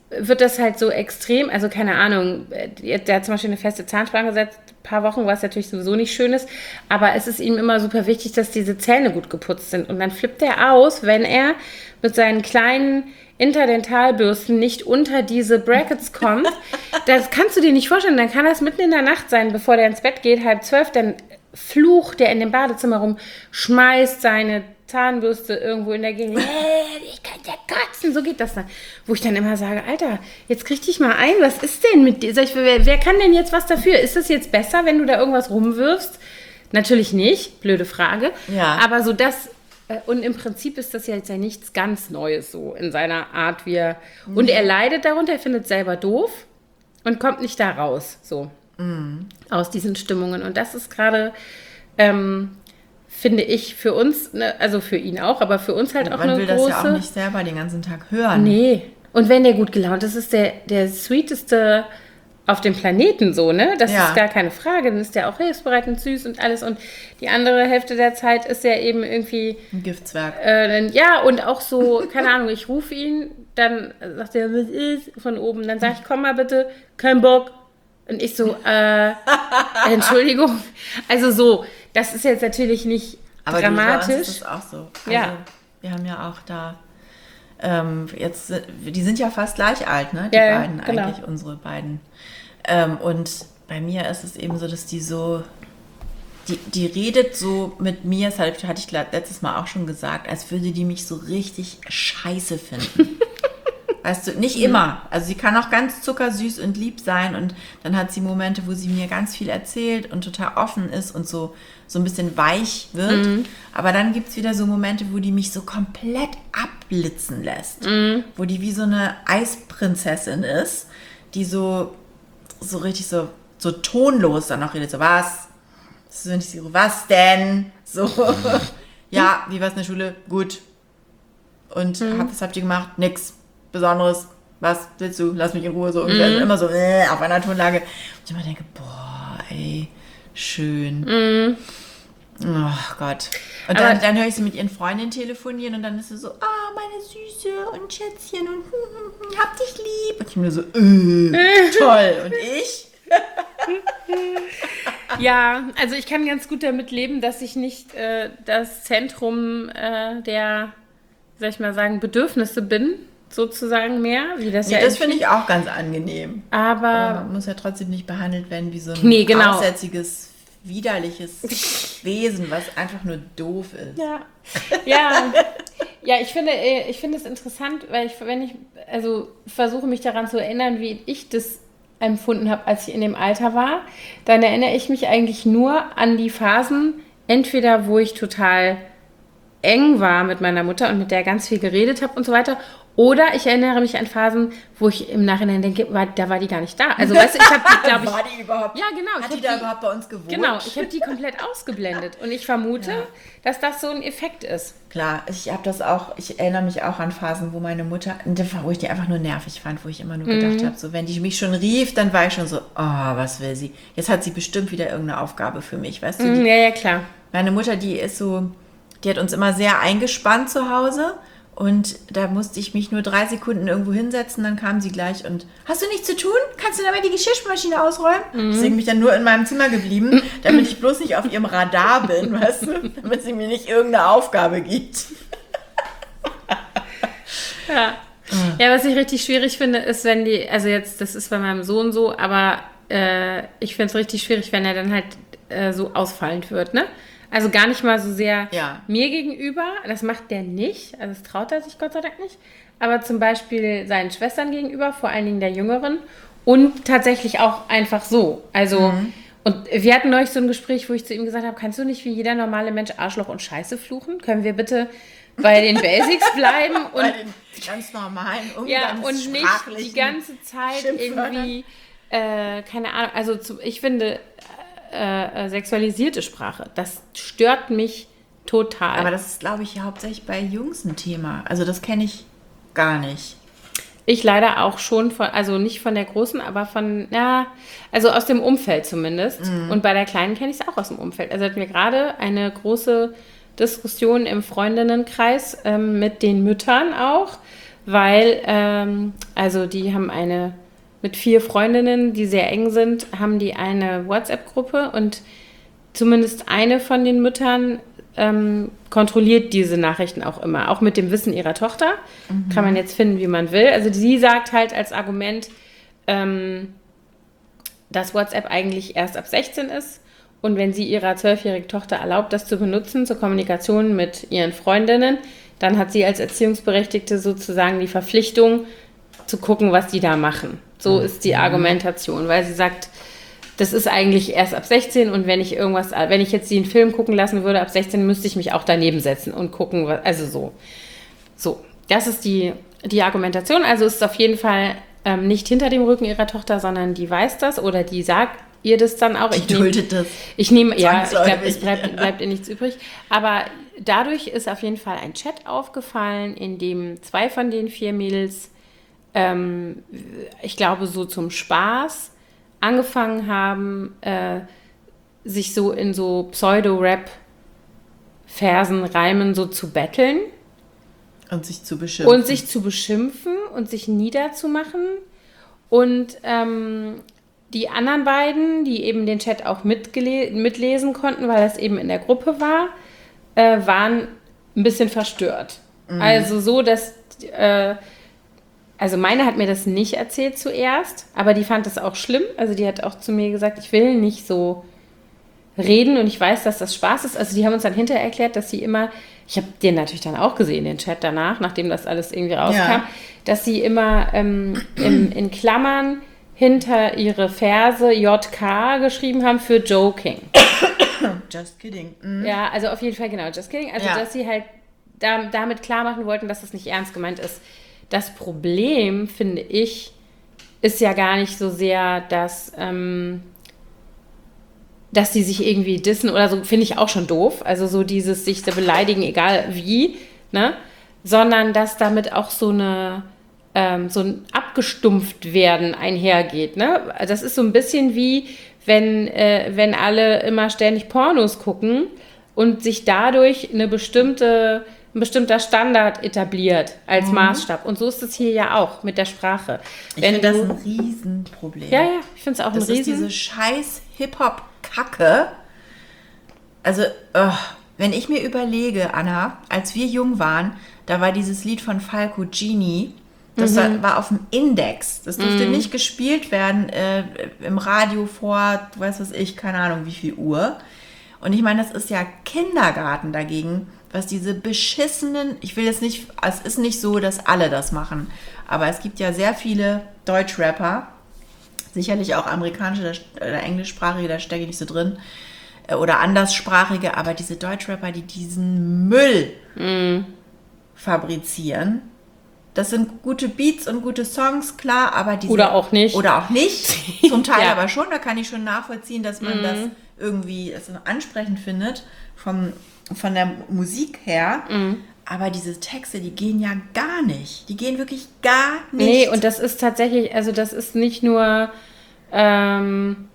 wird das halt so extrem, also keine Ahnung, der hat zum Beispiel eine feste Zahnspange seit ein paar Wochen, was natürlich sowieso nicht schön ist, aber es ist ihm immer super wichtig, dass diese Zähne gut geputzt sind und dann flippt er aus, wenn er mit seinen kleinen Interdentalbürsten nicht unter diese Brackets kommt. Das kannst du dir nicht vorstellen, dann kann das mitten in der Nacht sein, bevor der ins Bett geht, halb zwölf, dann flucht der in dem Badezimmer rum, schmeißt seine Zahnbürste irgendwo in der Gegend. Ich kann ja kotzen, so geht das dann. Wo ich dann immer sage, Alter, jetzt krieg dich mal ein, was ist denn mit dir? Sag ich, wer, wer kann denn jetzt was dafür? Ist es jetzt besser, wenn du da irgendwas rumwirfst? Natürlich nicht, blöde Frage. Ja. Aber so das, und im Prinzip ist das ja jetzt ja nichts ganz Neues so in seiner Art, wie er, mhm. und er leidet darunter, er findet es selber doof und kommt nicht da raus, so, mhm. aus diesen Stimmungen. Und das ist gerade, ähm, finde ich, für uns, ne, also für ihn auch, aber für uns halt und auch eine große... Man will das ja auch nicht selber den ganzen Tag hören. Nee. Und wenn der gut gelaunt ist, ist der, der sweeteste auf dem Planeten so, ne? Das ja. ist gar keine Frage. Dann ist der auch hilfsbereit und süß und alles. Und die andere Hälfte der Zeit ist er eben irgendwie... Ein Giftzwerg. Äh, ja, und auch so, keine Ahnung, ich rufe ihn, dann sagt er, was ist? Von oben. Dann sage ich, komm mal bitte, kein Bock. Und ich so, äh, Entschuldigung. Also so... Das ist jetzt natürlich nicht aber dramatisch. Aber ist das auch so. Also, ja. Wir haben ja auch da, ähm, jetzt, die sind ja fast gleich alt, ne? Die ja, beiden genau. eigentlich, unsere beiden. Ähm, und bei mir ist es eben so, dass die so, die, die redet so mit mir, das hatte ich letztes Mal auch schon gesagt, als würde die mich so richtig scheiße finden. Weißt du, nicht immer. Also sie kann auch ganz zuckersüß und lieb sein und dann hat sie Momente, wo sie mir ganz viel erzählt und total offen ist und so, so ein bisschen weich wird. Mhm. Aber dann gibt es wieder so Momente, wo die mich so komplett abblitzen lässt. Mhm. Wo die wie so eine Eisprinzessin ist, die so, so richtig so, so tonlos dann auch redet. So, was? So, was denn? So, ja, wie war's in der Schule? Gut. Und Mhm. hab, was habt ihr gemacht? Nix Besonderes, was willst du? Lass mich in Ruhe, so ungefähr. Mm. Immer so äh, auf einer Tonlage. Und ich immer denke, boah, ey, schön. Mm. Oh Gott. Und dann, dann höre ich sie mit ihren Freundinnen telefonieren und dann ist sie so, ah, meine Süße und Schätzchen und hm, hm, hab dich lieb. Und ich mir so, äh, toll. Und ich? Ja, also ich kann ganz gut damit leben, dass ich nicht äh, das Zentrum äh, der, soll ich mal sagen, Bedürfnisse bin. Sozusagen mehr, wie das nee, ja das finde ich auch ganz angenehm. Aber, aber man muss ja trotzdem nicht behandelt werden wie so ein nee, genau. aussätziges, widerliches Wesen, was einfach nur doof ist. Ja, ja, ja ich finde ich finde es interessant, weil ich, wenn ich, also versuche mich daran zu erinnern, wie ich das empfunden habe, als ich in dem Alter war, dann erinnere ich mich eigentlich nur an die Phasen, entweder wo ich total eng war mit meiner Mutter und mit der ganz viel geredet habe und so weiter. Oder ich erinnere mich an Phasen, wo ich im Nachhinein denke, war, da war die gar nicht da. Also weißt du, ich habe die, glaube ich... War die überhaupt? Ja, genau. Hat die da die, überhaupt bei uns gewohnt? Genau, ich habe die komplett ausgeblendet. Und ich vermute, ja. dass das so ein Effekt ist. Klar, ich habe das auch, ich erinnere mich auch an Phasen, wo meine Mutter, wo ich die einfach nur nervig fand, wo ich immer nur gedacht mhm. habe, so wenn die mich schon rief, dann war ich schon so, oh, was will sie? Jetzt hat sie bestimmt wieder irgendeine Aufgabe für mich, weißt du? Mhm, die, ja, ja, klar. Meine Mutter, die ist so, die hat uns immer sehr eingespannt zu Hause. Und da musste ich mich nur drei Sekunden irgendwo hinsetzen, dann kam sie gleich und, hast du nichts zu tun? Kannst du damit die Geschirrspülmaschine ausräumen? Mhm. Deswegen bin ich dann nur in meinem Zimmer geblieben, damit ich bloß nicht auf ihrem Radar bin, weißt du? Damit sie mir nicht irgendeine Aufgabe gibt. Ja. Ja, was ich richtig schwierig finde, ist, wenn die, also jetzt, das ist bei meinem Sohn so, aber äh, ich finde es richtig schwierig, wenn er dann halt äh, so ausfallend wird, ne? Also gar nicht mal so sehr ja. mir gegenüber, das macht der nicht, also das traut er sich Gott sei Dank nicht, aber zum Beispiel seinen Schwestern gegenüber, vor allen Dingen der Jüngeren und tatsächlich auch einfach so. Also, mhm. und wir hatten neulich so ein Gespräch, wo ich zu ihm gesagt habe, kannst du nicht wie jeder normale Mensch Arschloch und Scheiße fluchen? Können wir bitte bei den Basics bleiben? Und bei den ganz normalen Umgangs- ja, und nicht die ganze Zeit irgendwie, äh, keine Ahnung, also zu, ich finde... Äh, sexualisierte Sprache. Das stört mich total. Aber das ist, glaube ich, hauptsächlich bei Jungs ein Thema. Also das kenne ich gar nicht. Ich leider auch schon, von, also nicht von der Großen, aber von, ja, also aus dem Umfeld zumindest. Mhm. Und bei der Kleinen kenne ich es auch aus dem Umfeld. Also hatten wir gerade eine große Diskussion im Freundinnenkreis ähm, mit den Müttern auch, weil, ähm, also die haben eine, mit vier Freundinnen, die sehr eng sind, haben die eine WhatsApp-Gruppe und zumindest eine von den Müttern ähm, kontrolliert diese Nachrichten auch immer, auch mit dem Wissen ihrer Tochter. Mhm. Kann man jetzt finden, wie man will. Also sie sagt halt als Argument, ähm, dass WhatsApp eigentlich erst ab sechzehn ist und wenn sie ihrer zwölfjährigen Tochter erlaubt, das zu benutzen zur Kommunikation mit ihren Freundinnen, dann hat sie als Erziehungsberechtigte sozusagen die Verpflichtung zu gucken, was die da machen. So ist die Argumentation, weil sie sagt, das ist eigentlich erst ab sechzehn und wenn ich irgendwas, wenn ich jetzt den Film gucken lassen würde, ab sechzehn müsste ich mich auch daneben setzen und gucken, was, also so. So, das ist die, die Argumentation. Also ist es auf jeden Fall ähm, nicht hinter dem Rücken ihrer Tochter, sondern die weiß das oder die sagt ihr das dann auch. Die ich duldet nehm, das. Ich nehme, ja, ich glaube, es bleibt, bleibt ihr nichts übrig. Aber dadurch ist auf jeden Fall ein Chat aufgefallen, in dem zwei von den vier Mädels, ähm, ich glaube, so zum Spaß angefangen haben, äh, sich so in so Pseudo-Rap-Versen, Reimen so zu betteln. Und sich zu beschimpfen. Und sich zu beschimpfen und sich niederzumachen. Und ähm, die anderen beiden, die eben den Chat auch mitgele- mitlesen konnten, weil das eben in der Gruppe war, äh, waren ein bisschen verstört. Mhm. Also so, dass... Äh, Also meine hat mir das nicht erzählt zuerst, aber die fand das auch schlimm. Also die hat auch zu mir gesagt, ich will nicht so reden und ich weiß, dass das Spaß ist. Also die haben uns dann hinterher erklärt, dass sie immer, ich habe den natürlich dann auch gesehen, den Chat danach, nachdem das alles irgendwie rauskam, ja. dass sie immer ähm, im, in Klammern hinter ihre Verse J K geschrieben haben für Joking. Just kidding. Mhm. Ja, also auf jeden Fall genau, just kidding. Also ja. dass sie halt da, damit klar machen wollten, dass das nicht ernst gemeint ist. Das Problem, finde ich, ist ja gar nicht so sehr, dass, ähm, dass die sich irgendwie dissen oder so, finde ich auch schon doof. Also so dieses sich da beleidigen, egal wie, ne? Sondern dass damit auch so eine ähm, so ein abgestumpft werden einhergeht, ne? Das ist so ein bisschen wie, wenn, äh, wenn alle immer ständig Pornos gucken und sich dadurch eine bestimmte ein bestimmter Standard etabliert als mhm. Maßstab. Und so ist es hier ja auch mit der Sprache. Ich finde das ein Riesenproblem. Ja, ja, ich finde es auch das ein Riesen... Das ist diese scheiß Hip-Hop-Kacke. Also, oh, wenn ich mir überlege, Anna, als wir jung waren, da war dieses Lied von Falco Genie, das mhm. war, war auf dem Index. Das durfte mhm. nicht gespielt werden äh, im Radio vor, weiß was ich, keine Ahnung wie viel Uhr. Und ich meine, das ist ja Kindergarten dagegen, was diese beschissenen, ich will jetzt nicht, es ist nicht so, dass alle das machen, aber es gibt ja sehr viele Deutschrapper, sicherlich auch amerikanische oder englischsprachige, da stecke ich nicht so drin, oder anderssprachige, aber diese Deutschrapper, die diesen Müll mm. fabrizieren, das sind gute Beats und gute Songs, klar, aber diese... Oder auch nicht. Oder auch nicht, zum Teil ja. aber schon, da kann ich schon nachvollziehen, dass man mm. das irgendwie das ansprechend findet, vom von der Musik her, mm. aber diese Texte, die gehen ja gar nicht. Die gehen wirklich gar nicht. Nee, und das ist tatsächlich, also das ist nicht nur ähm,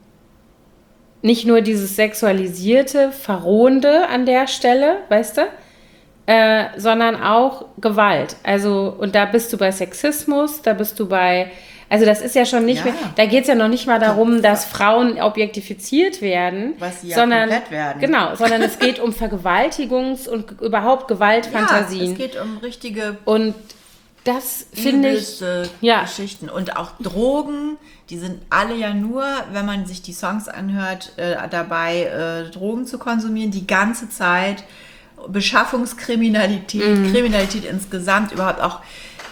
nicht nur dieses sexualisierte, verrohende an der Stelle, weißt du, äh, sondern auch Gewalt. Also, und da bist du bei Sexismus, da bist du bei, also das ist ja schon nicht ja. mehr, da geht es ja noch nicht mal darum, dass Frauen objektifiziert werden. Was sie ja sondern, komplett werden. Genau, sondern es geht um Vergewaltigungs- und überhaupt Gewaltfantasien. Ja, es geht um richtige und das finde ich ja. Geschichten. Und auch Drogen, die sind alle ja nur, wenn man sich die Songs anhört, äh, dabei, äh, Drogen zu konsumieren, die ganze Zeit. Beschaffungskriminalität, mhm. Kriminalität insgesamt, überhaupt auch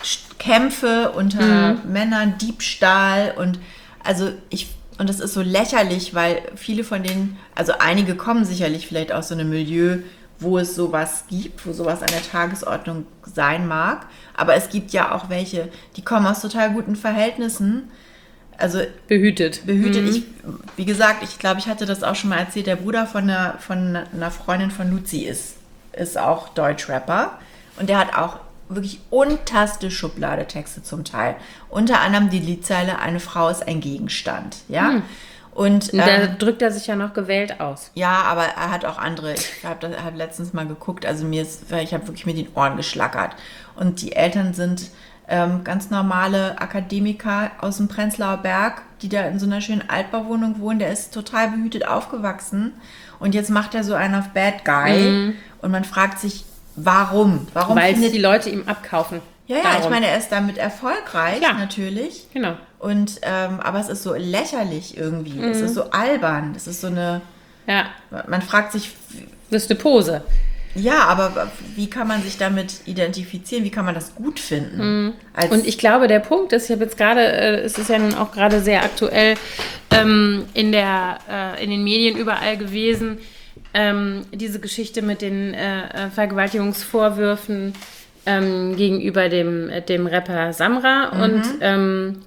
Kämpfe unter mhm. Männern, Diebstahl und also ich, und das ist so lächerlich, weil viele von denen, also einige kommen sicherlich vielleicht aus so einem Milieu, wo es sowas gibt, wo sowas an der Tagesordnung sein mag, aber es gibt ja auch welche, die kommen aus total guten Verhältnissen, also behütet. Behütet. Mhm. Ich, wie gesagt, ich glaube, ich hatte das auch schon mal erzählt, der Bruder von einer, von einer Freundin von Luzi ist, ist auch Deutschrapper und der hat auch wirklich unterste Schublade-Texte zum Teil. Unter anderem die Liedzeile, eine Frau ist ein Gegenstand. Ja? Mhm. Und, und da ähm, drückt er sich ja noch gewählt aus. Ja, aber er hat auch andere. Ich habe hab letztens mal geguckt, also mir ist, ich habe wirklich mit den Ohren geschlackert. Und die Eltern sind ähm, ganz normale Akademiker aus dem Prenzlauer Berg, die da in so einer schönen Altbauwohnung wohnen. Der ist total behütet aufgewachsen und jetzt macht er so einen auf Bad Guy mhm. und man fragt sich, warum? Warum Weil findet die Leute ihm abkaufen. Ja, ja, Darum. Ich meine, er ist damit erfolgreich, ja. natürlich. Genau. Und, ähm, aber es ist so lächerlich irgendwie. Mhm. Es ist so albern. Es ist so eine... Ja. Man fragt sich... Das ist eine Pose. Ja, aber wie kann man sich damit identifizieren? Wie kann man das gut finden? Mhm. Als Und ich glaube, der Punkt ist, ich habe jetzt gerade, äh, es ist ja nun auch gerade sehr aktuell ähm, in, der, äh, in den Medien überall gewesen, ähm, diese Geschichte mit den äh, Vergewaltigungsvorwürfen ähm, gegenüber dem, dem Rapper Samra. Mhm. Und ähm,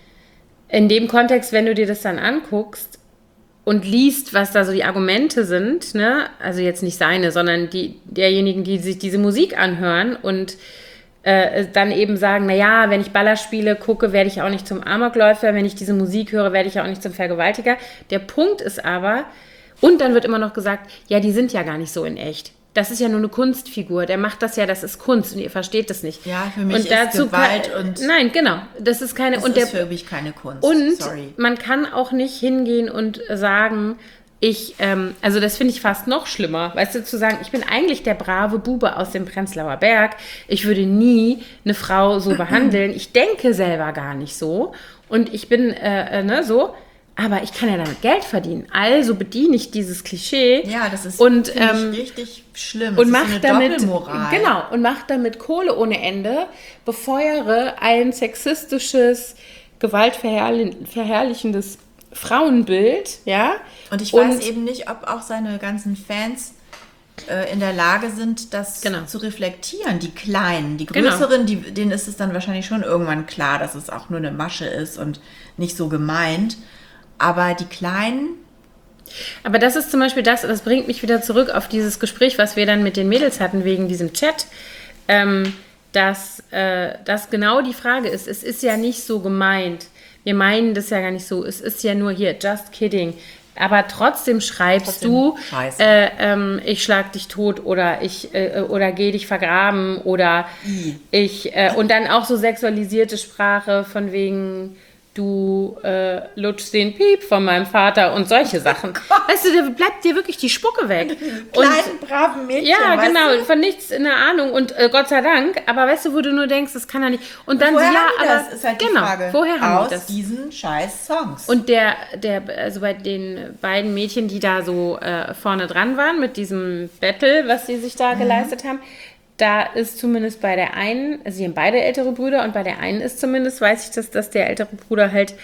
in dem Kontext, wenn du dir das dann anguckst, und liest, was da so die Argumente sind, ne? Also jetzt nicht seine, sondern die derjenigen, die sich diese Musik anhören und äh, dann eben sagen, naja, wenn ich Ballerspiele gucke, werde ich auch nicht zum Amokläufer, wenn ich diese Musik höre, werde ich auch nicht zum Vergewaltiger. Der Punkt ist aber, und dann wird immer noch gesagt, ja, die sind ja gar nicht so in echt. Das ist ja nur eine Kunstfigur. Der macht das ja, das ist Kunst und ihr versteht das nicht. Ja, für mich und ist dazu Gewalt kann, und... Nein, genau. Das ist keine... Das und ist der, für mich keine Kunst. Und Sorry. Man kann auch nicht hingehen und sagen, ich... Ähm, also das finde ich fast noch schlimmer. Weißt du, zu sagen, ich bin eigentlich der brave Bube aus dem Prenzlauer Berg. Ich würde nie eine Frau so behandeln. Ich denke selber gar nicht so. Und ich bin, äh, äh, ne, so... Aber ich kann ja damit Geld verdienen. Also bediene ich dieses Klischee. Ja, das ist und, ähm, richtig schlimm. Das und mach so eine damit, Doppelmoral. Genau, und mach damit Kohle ohne Ende, befeuere ein sexistisches, gewaltverherrlichendes Frauenbild, ja. Und ich weiß und, eben nicht, ob auch seine ganzen Fans äh, in der Lage sind, das genau. zu reflektieren. Die Kleinen, die Größeren, genau. die, denen ist es dann wahrscheinlich schon irgendwann klar, dass es auch nur eine Masche ist und nicht so gemeint. Aber die Kleinen... Aber das ist zum Beispiel das, das bringt mich wieder zurück auf dieses Gespräch, was wir dann mit den Mädels hatten wegen diesem Chat, ähm, dass äh, das genau die Frage ist. Es ist ja nicht so gemeint. Wir meinen das ja gar nicht so. Es ist ja nur hier, just kidding. Aber trotzdem schreibst trotzdem du, äh, ähm, ich schlag dich tot oder ich äh, oder geh dich vergraben oder I. ich äh, und dann auch so sexualisierte Sprache von wegen... du äh, lutschst den Piep von meinem Vater und solche Sachen. Oh weißt du, da bleibt dir wirklich die Spucke weg. Kleinen, und, braven Mädchen, ja, weißt genau, du? Von nichts in der Ahnung und äh, Gott sei Dank, aber weißt du, wo du nur denkst, das kann er nicht. Und dann, woher ja, haben die aber, das, ist halt genau, die Frage. Woher haben Aus die das? diesen scheiß Songs. Und der, der, also bei den beiden Mädchen, die da so äh, vorne dran waren, mit diesem Battle, was sie sich da mhm. geleistet haben, da ist zumindest bei der einen, also sie haben beide ältere Brüder und bei der einen ist zumindest, weiß ich, dass, dass der ältere Bruder halt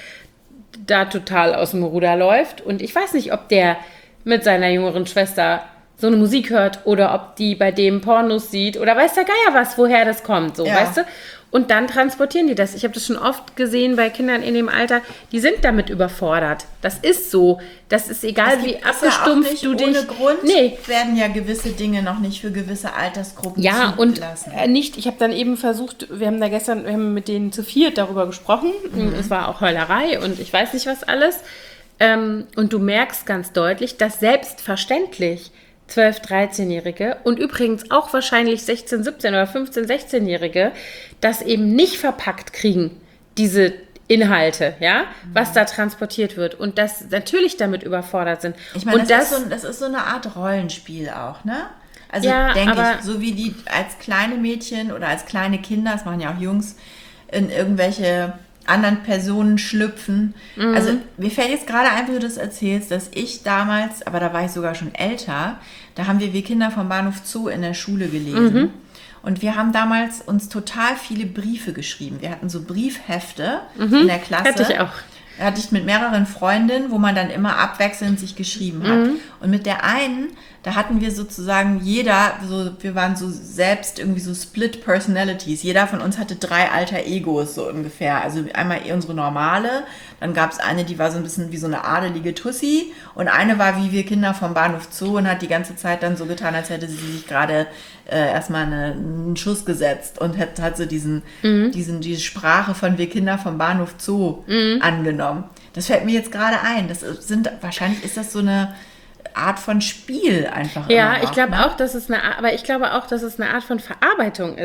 da total aus dem Ruder läuft. Und ich weiß nicht, ob der mit seiner jüngeren Schwester so eine Musik hört oder ob die bei dem Pornos sieht oder weiß der Geier was, woher das kommt, so, ja. weißt du? Und dann transportieren die das. Ich habe das schon oft gesehen bei Kindern in dem Alter, die sind damit überfordert. Das ist so. Das ist egal, das wie abgestumpft ja du dich... Ohne Grund nee. werden ja gewisse Dinge noch nicht für gewisse Altersgruppen ja, zugelassen. Ja, und nicht, ich habe dann eben versucht, wir haben da gestern, wir haben mit denen zu viert darüber gesprochen. Mhm. Es war auch Heulerei und ich weiß nicht was alles. Und du merkst ganz deutlich, dass selbstverständlich zwölf-, dreizehnjährige und übrigens auch wahrscheinlich sechzehn-, siebzehn- oder fünfzehn-, sechzehnjährige das eben nicht verpackt kriegen, diese Inhalte, ja, was da transportiert wird und das natürlich damit überfordert sind. Ich meine, und das, das, ist so, das ist so eine Art Rollenspiel auch, ne? Also ja, denke aber, ich, so wie die als kleine Mädchen oder als kleine Kinder, das machen ja auch Jungs, in irgendwelche anderen Personen schlüpfen. Mhm. Also mir fällt jetzt gerade ein, wie du das erzählst, dass ich damals, aber da war ich sogar schon älter, da haben wir, wir Kinder vom Bahnhof Zoo in der Schule gelesen. Mhm. Und wir haben damals uns total viele Briefe geschrieben. Wir hatten so Briefhefte mhm. in der Klasse. Hatte ich auch. Hatte ich mit mehreren Freundinnen, wo man dann immer abwechselnd sich geschrieben hat. Mhm. Und mit der einen, da hatten wir sozusagen jeder, so, wir waren so selbst irgendwie so Split Personalities. Jeder von uns hatte drei alter Egos so ungefähr. Also einmal unsere normale, dann gab es eine, die war so ein bisschen wie so eine adelige Tussi und eine war wie wir Kinder vom Bahnhof Zoo und hat die ganze Zeit dann so getan, als hätte sie sich gerade äh, erstmal eine, einen Schuss gesetzt und hat, hat so diesen, mhm. diesen, diese Sprache von wir Kinder vom Bahnhof Zoo mhm. angenommen. Das fällt mir jetzt gerade ein. Das sind, wahrscheinlich ist das so eine Art von Spiel einfach. Ja, immer noch, ich glaube ne? auch, dass es eine, aber ich glaube auch, dass es eine Art von Verarbeitung ist.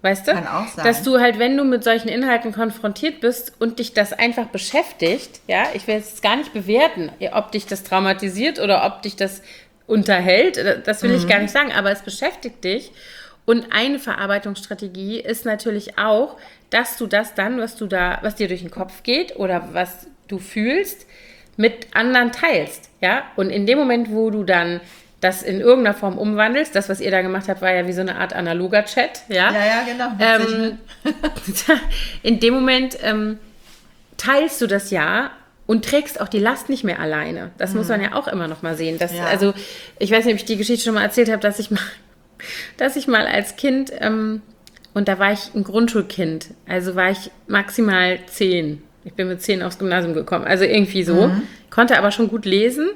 weißt du? Kann auch sein. Dass du halt, wenn du mit solchen Inhalten konfrontiert bist und dich das einfach beschäftigt, ja, ich will jetzt gar nicht bewerten, ob dich das traumatisiert oder ob dich das unterhält, das will mhm. ich gar nicht sagen, aber es beschäftigt dich. Und eine Verarbeitungsstrategie ist natürlich auch, dass du das dann, was du da, was dir durch den Kopf geht oder was du fühlst, mit anderen teilst, ja. Und in dem Moment, wo du dann das in irgendeiner Form umwandelst, das, was ihr da gemacht habt, war ja wie so eine Art analoger Chat, ja. Ja, ja, genau. Witzig, ähm, ne? In dem Moment ähm, teilst du das ja und trägst auch die Last nicht mehr alleine. Das mhm. muss man ja auch immer noch mal sehen. Dass, ja. Also ich weiß nicht, ob ich die Geschichte schon mal erzählt habe, dass ich mal, dass ich mal als Kind, ähm, und da war ich ein Grundschulkind, also war ich maximal zehn. Ich bin mit zehn aufs Gymnasium gekommen, also irgendwie so. Mhm. Konnte aber schon gut lesen.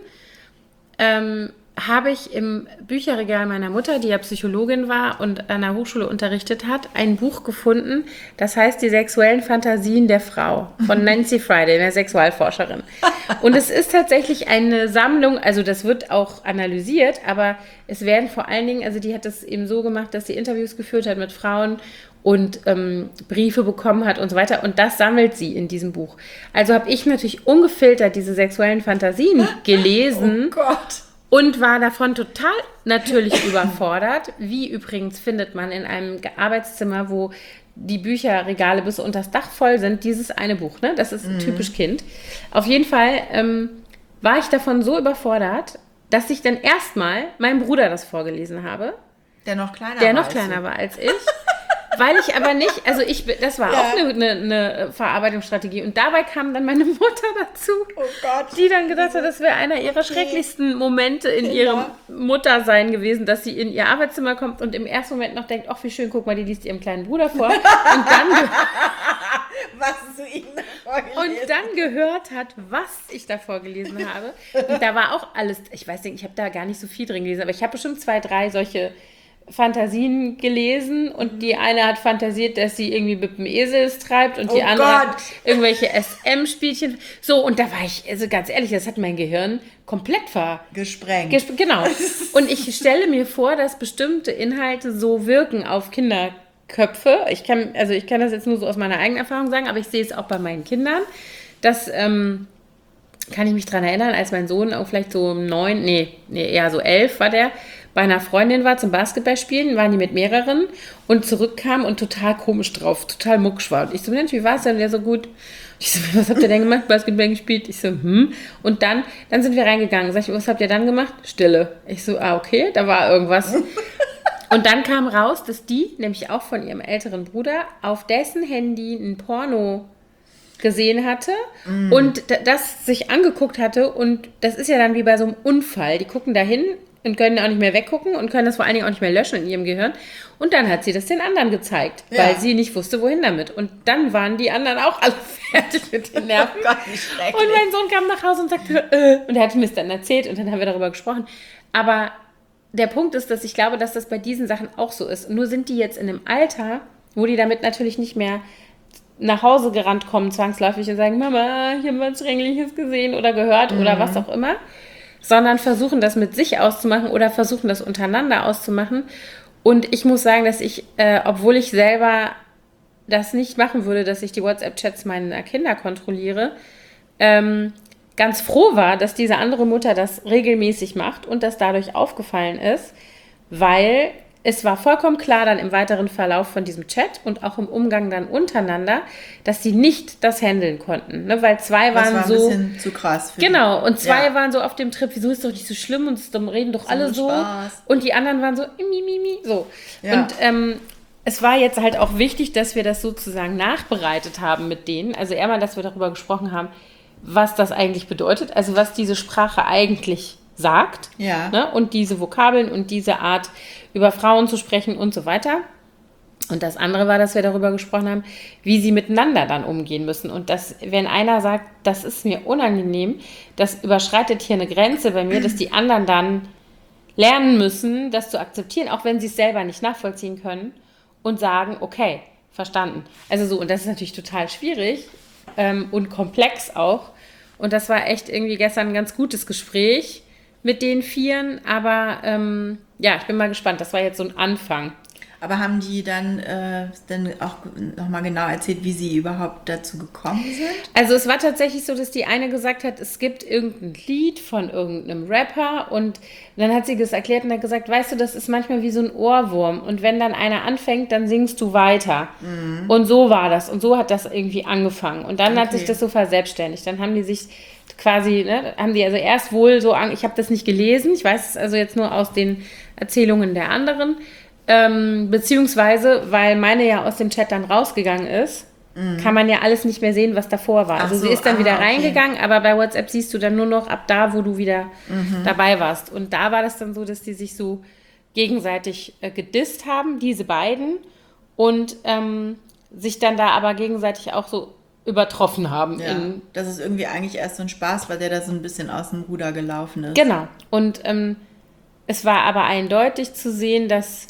Ähm, habe ich im Bücherregal meiner Mutter, die ja Psychologin war und an der Hochschule unterrichtet hat, ein Buch gefunden, das heißt Die sexuellen Fantasien der Frau von Nancy Friday, einer Sexualforscherin. Und es ist tatsächlich eine Sammlung, also das wird auch analysiert, aber es werden vor allen Dingen, also die hat das eben so gemacht, dass sie Interviews geführt hat mit Frauen und ähm, Briefe bekommen hat und so weiter. Und das sammelt sie in diesem Buch. Also habe ich natürlich ungefiltert diese sexuellen Fantasien gelesen. Oh Gott. Und war davon total natürlich überfordert. Wie übrigens findet man in einem Arbeitszimmer, wo die Bücherregale bis unter das Dach voll sind, dieses eine Buch. Ne? Das ist mhm. typisch Kind. Auf jeden Fall ähm, war ich davon so überfordert, dass ich dann erstmal meinem Bruder das vorgelesen habe. Der noch kleiner der war. Der noch kleiner du. war als ich. Weil ich aber nicht, also ich, das war ja. auch eine, eine, eine Verarbeitungsstrategie. Und dabei kam dann meine Mutter dazu, oh Gott. die dann gedacht hat, das wäre einer ihrer schrecklichsten Momente in ja. ihrem Muttersein gewesen, dass sie in ihr Arbeitszimmer kommt und im ersten Moment noch denkt, ach wie schön, guck mal, die liest ihrem kleinen Bruder vor. Und dann, was du ihm und dann gehört hat, was ich da vorgelesen habe. Und da war auch alles, ich weiß nicht, ich habe da gar nicht so viel drin gelesen, aber ich habe bestimmt zwei, drei solche Fantasien gelesen und die eine hat fantasiert, dass sie irgendwie mit dem Esel treibt und die oh andere Gott. hat irgendwelche S M-Spielchen. So, und da war ich, also ganz ehrlich, das hat mein Gehirn komplett ver... Gesprengt. Gesp- genau. Und ich stelle mir vor, dass bestimmte Inhalte so wirken auf Kinderköpfe. Ich kann, also ich kann das jetzt nur so aus meiner eigenen Erfahrung sagen, aber ich sehe es auch bei meinen Kindern. Das ähm, kann ich mich daran erinnern, als mein Sohn auch vielleicht so neun, nee, nee, eher so elf war der, bei einer Freundin war zum Basketballspielen, waren die mit mehreren und zurückkam und total komisch drauf, total mucksch war. Und ich so, Mensch, wie war es denn? Der so gut. Ich so, was habt ihr denn gemacht? Basketball gespielt? Ich so, hm. Und dann, dann sind wir reingegangen. Sag ich, was habt ihr dann gemacht? Stille. Ich so, ah, okay, da war irgendwas. Und dann kam raus, dass die, nämlich auch von ihrem älteren Bruder, auf dessen Handy ein Porno gesehen hatte mm. und das sich angeguckt hatte. Und das ist ja dann wie bei so einem Unfall. Die gucken dahin und können auch nicht mehr weggucken und können das vor allen Dingen auch nicht mehr löschen in ihrem Gehirn. Und dann hat sie das den anderen gezeigt, ja. weil sie nicht wusste, wohin damit. Und dann waren die anderen auch alle fertig mit den Nerven. Oh Gott, wie schrecklich. Und mein Sohn kam nach Hause und sagte, äh, und er hat mir es dann erzählt und dann haben wir darüber gesprochen. Aber der Punkt ist, dass ich glaube, dass das bei diesen Sachen auch so ist. Nur sind die jetzt in einem Alter, wo die damit natürlich nicht mehr nach Hause gerannt kommen, zwangsläufig und sagen, Mama, ich habe was Schreckliches gesehen oder gehört mhm. oder was auch immer, sondern versuchen das mit sich auszumachen oder versuchen das untereinander auszumachen. Und ich muss sagen, dass ich, äh, obwohl ich selber das nicht machen würde, dass ich die WhatsApp-Chats meiner Kinder kontrolliere, ähm, ganz froh war, dass diese andere Mutter das regelmäßig macht und das dadurch aufgefallen ist, weil es war vollkommen klar dann im weiteren Verlauf von diesem Chat und auch im Umgang dann untereinander, dass sie nicht das handeln konnten, ne? Weil zwei waren das war so... ein bisschen zu krass. Für genau, und zwei ja. waren so auf dem Trip, wieso ist doch nicht so schlimm und es reden doch so alle so. Spaß. Und die anderen waren so, mi, mi, mi, so. Ja. Und ähm, es war jetzt halt auch wichtig, dass wir das sozusagen nachbereitet haben mit denen. Also eher mal, dass wir darüber gesprochen haben, was das eigentlich bedeutet, also was diese Sprache eigentlich sagt, ja. ne? Und diese Vokabeln und diese Art, über Frauen zu sprechen und so weiter. Und das andere war, dass wir darüber gesprochen haben, wie sie miteinander dann umgehen müssen. Und dass, wenn einer sagt, das ist mir unangenehm, das überschreitet hier eine Grenze bei mir, dass die anderen dann lernen müssen, das zu akzeptieren, auch wenn sie es selber nicht nachvollziehen können und sagen, okay, verstanden. Also so, und das ist natürlich total schwierig ähm, und komplex auch. Und das war echt irgendwie gestern ein ganz gutes Gespräch mit den Vieren, aber ähm, ja, ich bin mal gespannt. Das war jetzt so ein Anfang. Aber haben die dann, äh, dann auch nochmal genau erzählt, wie sie überhaupt dazu gekommen sind? Also es war tatsächlich so, dass die eine gesagt hat, es gibt irgendein Lied von irgendeinem Rapper und dann hat sie das erklärt und hat gesagt, weißt du, das ist manchmal wie so ein Ohrwurm und wenn dann einer anfängt, dann singst du weiter. Mhm. Und so war das und so hat das irgendwie angefangen und dann okay. hat sich das so verselbstständigt. Dann haben die sich quasi, ne, haben die also erst wohl so, an, ich habe das nicht gelesen, ich weiß es also jetzt nur aus den Erzählungen der anderen, Ähm, beziehungsweise, weil meine ja aus dem Chat dann rausgegangen ist, mm. kann man ja alles nicht mehr sehen, was davor war. Ach also so, sie ist dann ah, wieder reingegangen, okay. aber bei WhatsApp siehst du dann nur noch ab da, wo du wieder mhm. dabei warst. Und da war das dann so, dass die sich so gegenseitig äh, gedisst haben, diese beiden, und ähm, sich dann da aber gegenseitig auch so übertroffen haben. Ja, in, das ist irgendwie eigentlich erst so ein Spaß, weil der da so ein bisschen aus dem Ruder gelaufen ist. Genau. Und ähm, es war aber eindeutig zu sehen, dass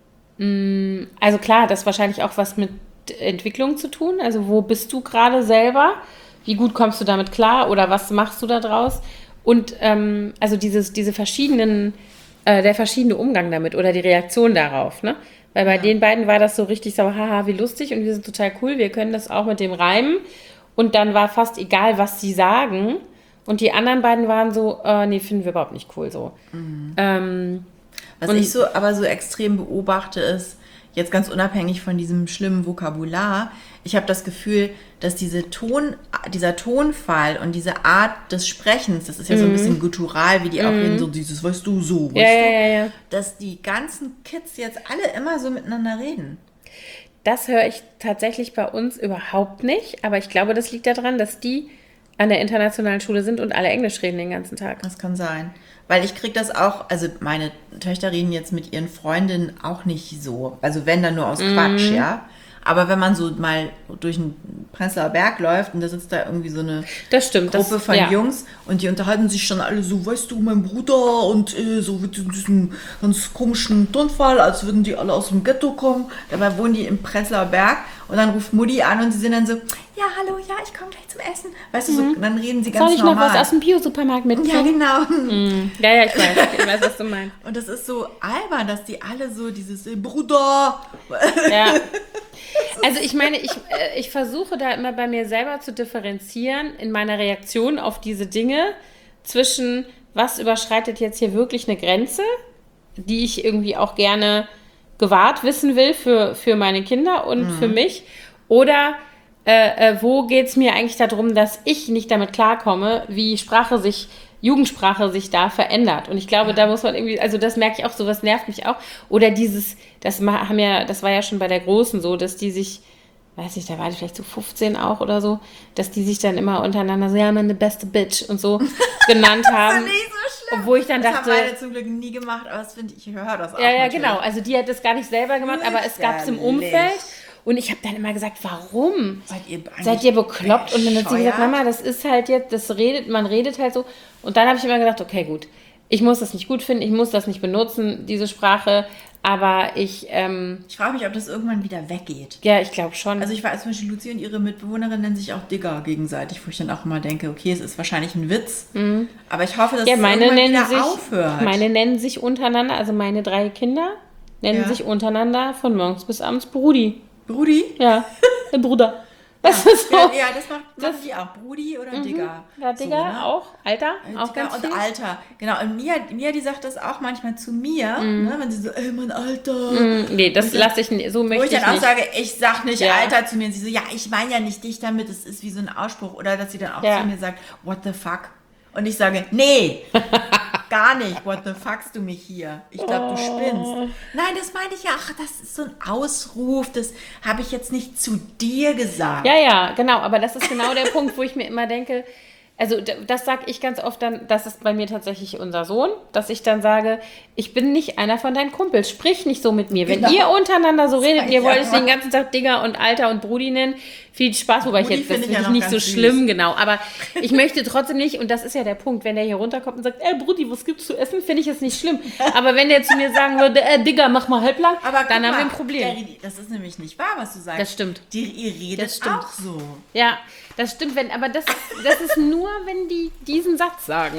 also klar, das hat wahrscheinlich auch was mit Entwicklung zu tun. Also wo bist du gerade selber? Wie gut kommst du damit klar? Oder was machst du da draus? Und ähm, also dieses, diese verschiedenen, äh, der verschiedene Umgang damit oder die Reaktion darauf, ne? Weil bei ja. den beiden war das so richtig so, haha, wie lustig und wir sind total cool, wir können das auch mit dem Reimen. Und dann war fast egal, was sie sagen. Und die anderen beiden waren so, äh, nee, finden wir überhaupt nicht cool so. Mhm. Ähm, Was und ich so aber so extrem beobachte ist, jetzt ganz unabhängig von diesem schlimmen Vokabular, ich habe das Gefühl, dass diese Ton, dieser Tonfall und diese Art des Sprechens, das ist ja mhm. so ein bisschen guttural, wie die mhm. auch reden, so dieses, weißt du, so, weißt ja, du, ja, ja. dass die ganzen Kids jetzt alle immer so miteinander reden. Das höre ich tatsächlich bei uns überhaupt nicht, aber ich glaube, das liegt daran, dass die an der internationalen Schule sind und alle Englisch reden den ganzen Tag. Das kann sein. Weil ich kriege das auch, also meine Töchter reden jetzt mit ihren Freundinnen auch nicht so. Also wenn, dann nur aus mm. Quatsch, ja. Aber wenn man so mal durch den Prenzlauer Berg läuft und da sitzt da irgendwie so eine das stimmt, Gruppe das, von ja. Jungs und die unterhalten sich schon alle so, weißt du, mein Bruder und äh, so mit diesem ganz komischen Tonfall, als würden die alle aus dem Ghetto kommen. Dabei wohnen die im Prenzlauer Berg und dann ruft Mutti an und sie sind dann so, ja, hallo, ja, ich komme gleich zum Essen. Weißt mhm. du, so, dann reden sie ganz normal. Soll ich noch was aus dem Bio-Supermarkt mitbringen? Ja, genau. Mhm. Ja, ja, ich weiß, ich weiß, was du meinst. Und das ist so albern, dass die alle so dieses äh, Bruder. Ja. Also ich meine, ich, äh, ich versuche da immer bei mir selber zu differenzieren in meiner Reaktion auf diese Dinge zwischen, was überschreitet jetzt hier wirklich eine Grenze, die ich irgendwie auch gerne gewahrt wissen will für, für meine Kinder und mhm. für mich, oder äh, äh, wo geht es mir eigentlich darum, dass ich nicht damit klarkomme, wie Sprache sich Jugendsprache sich da verändert. Und ich glaube, ja. da muss man irgendwie, also das merke ich auch, sowas nervt mich auch. Oder dieses, das haben ja, das war ja schon bei der Großen so, dass die sich, weiß nicht, da war die vielleicht so fünfzehn auch oder so, dass die sich dann immer untereinander so, ja, meine beste Bitch und so genannt haben. Das ist nicht so schlimm. Obwohl ich dann das dachte... Das haben beide zum Glück nie gemacht, aber das finde ich, ich höre das auch. Ja, ja, natürlich. Genau. Also die hat das gar nicht selber gemacht, aber es gab es im Umfeld. Und ich habe dann immer gesagt, warum? Seid ihr, Seid ihr bekloppt? Und dann hat sie gesagt, Mama, das ist halt jetzt, das redet, man redet halt so. Und dann habe ich immer gedacht, okay, gut, ich muss das nicht gut finden, ich muss das nicht benutzen, diese Sprache, aber ich... Ähm, ich frage mich, ob das irgendwann wieder weggeht. Ja, ich glaube schon. Also ich weiß zum Beispiel, Luzi und ihre Mitbewohnerin nennen sich auch Digger gegenseitig, wo ich dann auch immer denke, okay, es ist wahrscheinlich ein Witz, mhm. aber ich hoffe, dass ja, es meine irgendwann wieder sich, aufhört. Meine nennen sich untereinander, also meine drei Kinder nennen ja. sich untereinander von morgens bis abends Brudi. Brudi? Ja, der Bruder. Das ja, ist so. Ja, ja, das macht, das machen die auch. Brudi oder mhm. Digger. Ja, Digger so, ne? auch. Alter. Digger auch ganz und viel. Alter. Genau. Und Mia, Mia, die sagt das auch manchmal zu mir, mhm. ne, wenn sie so, ey, mein Alter. Mhm. Nee, das lasse ich nicht. So möchte ich nicht. Wo ich dann auch sage, ich sag nicht ja. Alter zu mir. Und sie so, ja, ich meine ja nicht dich damit. Das ist wie so ein Ausspruch. Oder dass sie dann auch ja. zu mir sagt, what the fuck? Und ich sage, nee, gar nicht. What the fuckst du mich hier? Ich glaube, du spinnst. Nein, das meine ich ja. Ach, das ist so ein Ausruf. Das habe ich jetzt nicht zu dir gesagt. Ja, ja, genau. Aber das ist genau der Punkt, wo ich mir immer denke, also das sage ich ganz oft dann, das ist bei mir tatsächlich unser Sohn, dass ich dann sage, ich bin nicht einer von deinen Kumpels, sprich nicht so mit mir. Wenn genau. ihr untereinander so redet, ihr wollt es den ganzen Tag Digger und Alter und Brudi nennen, viel Spaß, wobei Brudi ich jetzt, das finde ich ja nicht so süß. Schlimm, genau, aber ich möchte trotzdem nicht, und das ist ja der Punkt, wenn der hier runterkommt und sagt, ey Brudi, was gibt's zu essen, finde ich es nicht schlimm, aber wenn der zu mir sagen würde, äh, Digger, mach mal halblang, aber dann haben mal, wir ein Problem. Der, das ist nämlich nicht wahr, was du sagst. Das stimmt. Die, ihr redet das stimmt. auch so. Ja, das stimmt, wenn, aber das, das ist nur, wenn die diesen Satz sagen.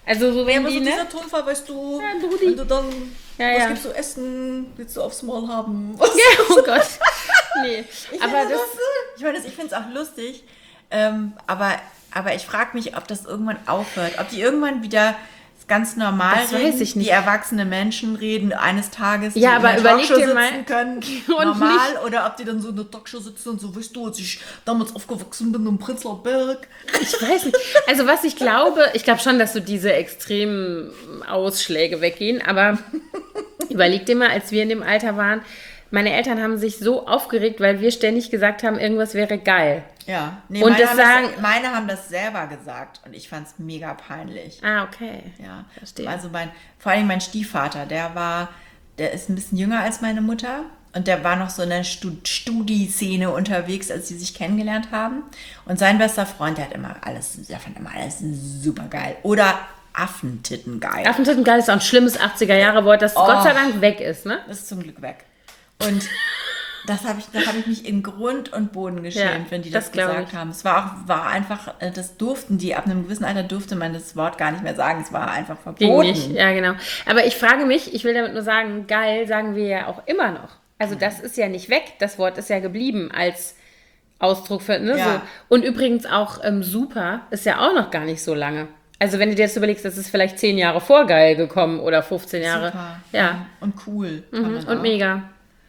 Also so wenn aber die, so ne? dieser Tonfall, weißt du, Ja, Brudi. wenn du dann, Ja, was ja. gibst du essen, willst du aufs Maul haben? Was? Ja, oh Gott. Nee, Ich aber finde das... das, ich meine, das- ich finde es auch lustig, ähm, aber, aber ich frage mich, ob das irgendwann aufhört, ob die irgendwann wieder ganz normal Das weiß reden, ich nicht. wie erwachsene Menschen reden eines Tages, Ja, die aber in der überleg Talkshow dir mal- sitzen können, Und normal, oder ob die dann so in der Talkshow sitzen und so, weißt du, als ich damals aufgewachsen bin im Prenzlauer Berg. Ich weiß nicht. Also was ich glaube, ich glaube schon, dass so diese extremen Ausschläge weggehen, aber überleg dir mal, als wir in dem Alter waren, meine Eltern haben sich so aufgeregt, weil wir ständig gesagt haben, irgendwas wäre geil. Ja, nee, Und meine, das haben sagen- das, meine haben das selber gesagt und ich fand es mega peinlich. Ah, okay. Ja, Verstehe. also mein, vor allem mein Stiefvater, der war, der ist ein bisschen jünger als meine Mutter und der war noch so in der Stud- Studi-Szene unterwegs, als sie sich kennengelernt haben. Und sein bester Freund, der hat immer alles, der fand immer alles super geil. Oder Affentitten geil. Affentitten geil ist auch ein schlimmes achtziger-Jahre-Wort, das Oh. Gott sei Dank weg ist, ne? Das ist zum Glück weg. Und das habe ich, da habe ich mich in Grund und Boden geschämt, Ja, wenn die das das, glaub gesagt ich. haben. Es war auch, war einfach, äh, das durften die, ab einem gewissen Alter durfte man das Wort gar nicht mehr sagen. Es war einfach Ging verboten. nicht. Ja, genau. Aber ich frage mich, ich will damit nur sagen, geil sagen wir ja auch immer noch. Also das ist ja nicht weg, das Wort ist ja geblieben als Ausdruck für, ne? Ja. So. Und übrigens auch ähm, super ist ja auch noch gar nicht so lange. Also wenn du dir jetzt überlegst, das ist vielleicht zehn Jahre vor geil gekommen oder fünfzehn Jahre. Super. Ja. Und cool. kann Mhm. man Und auch. mega.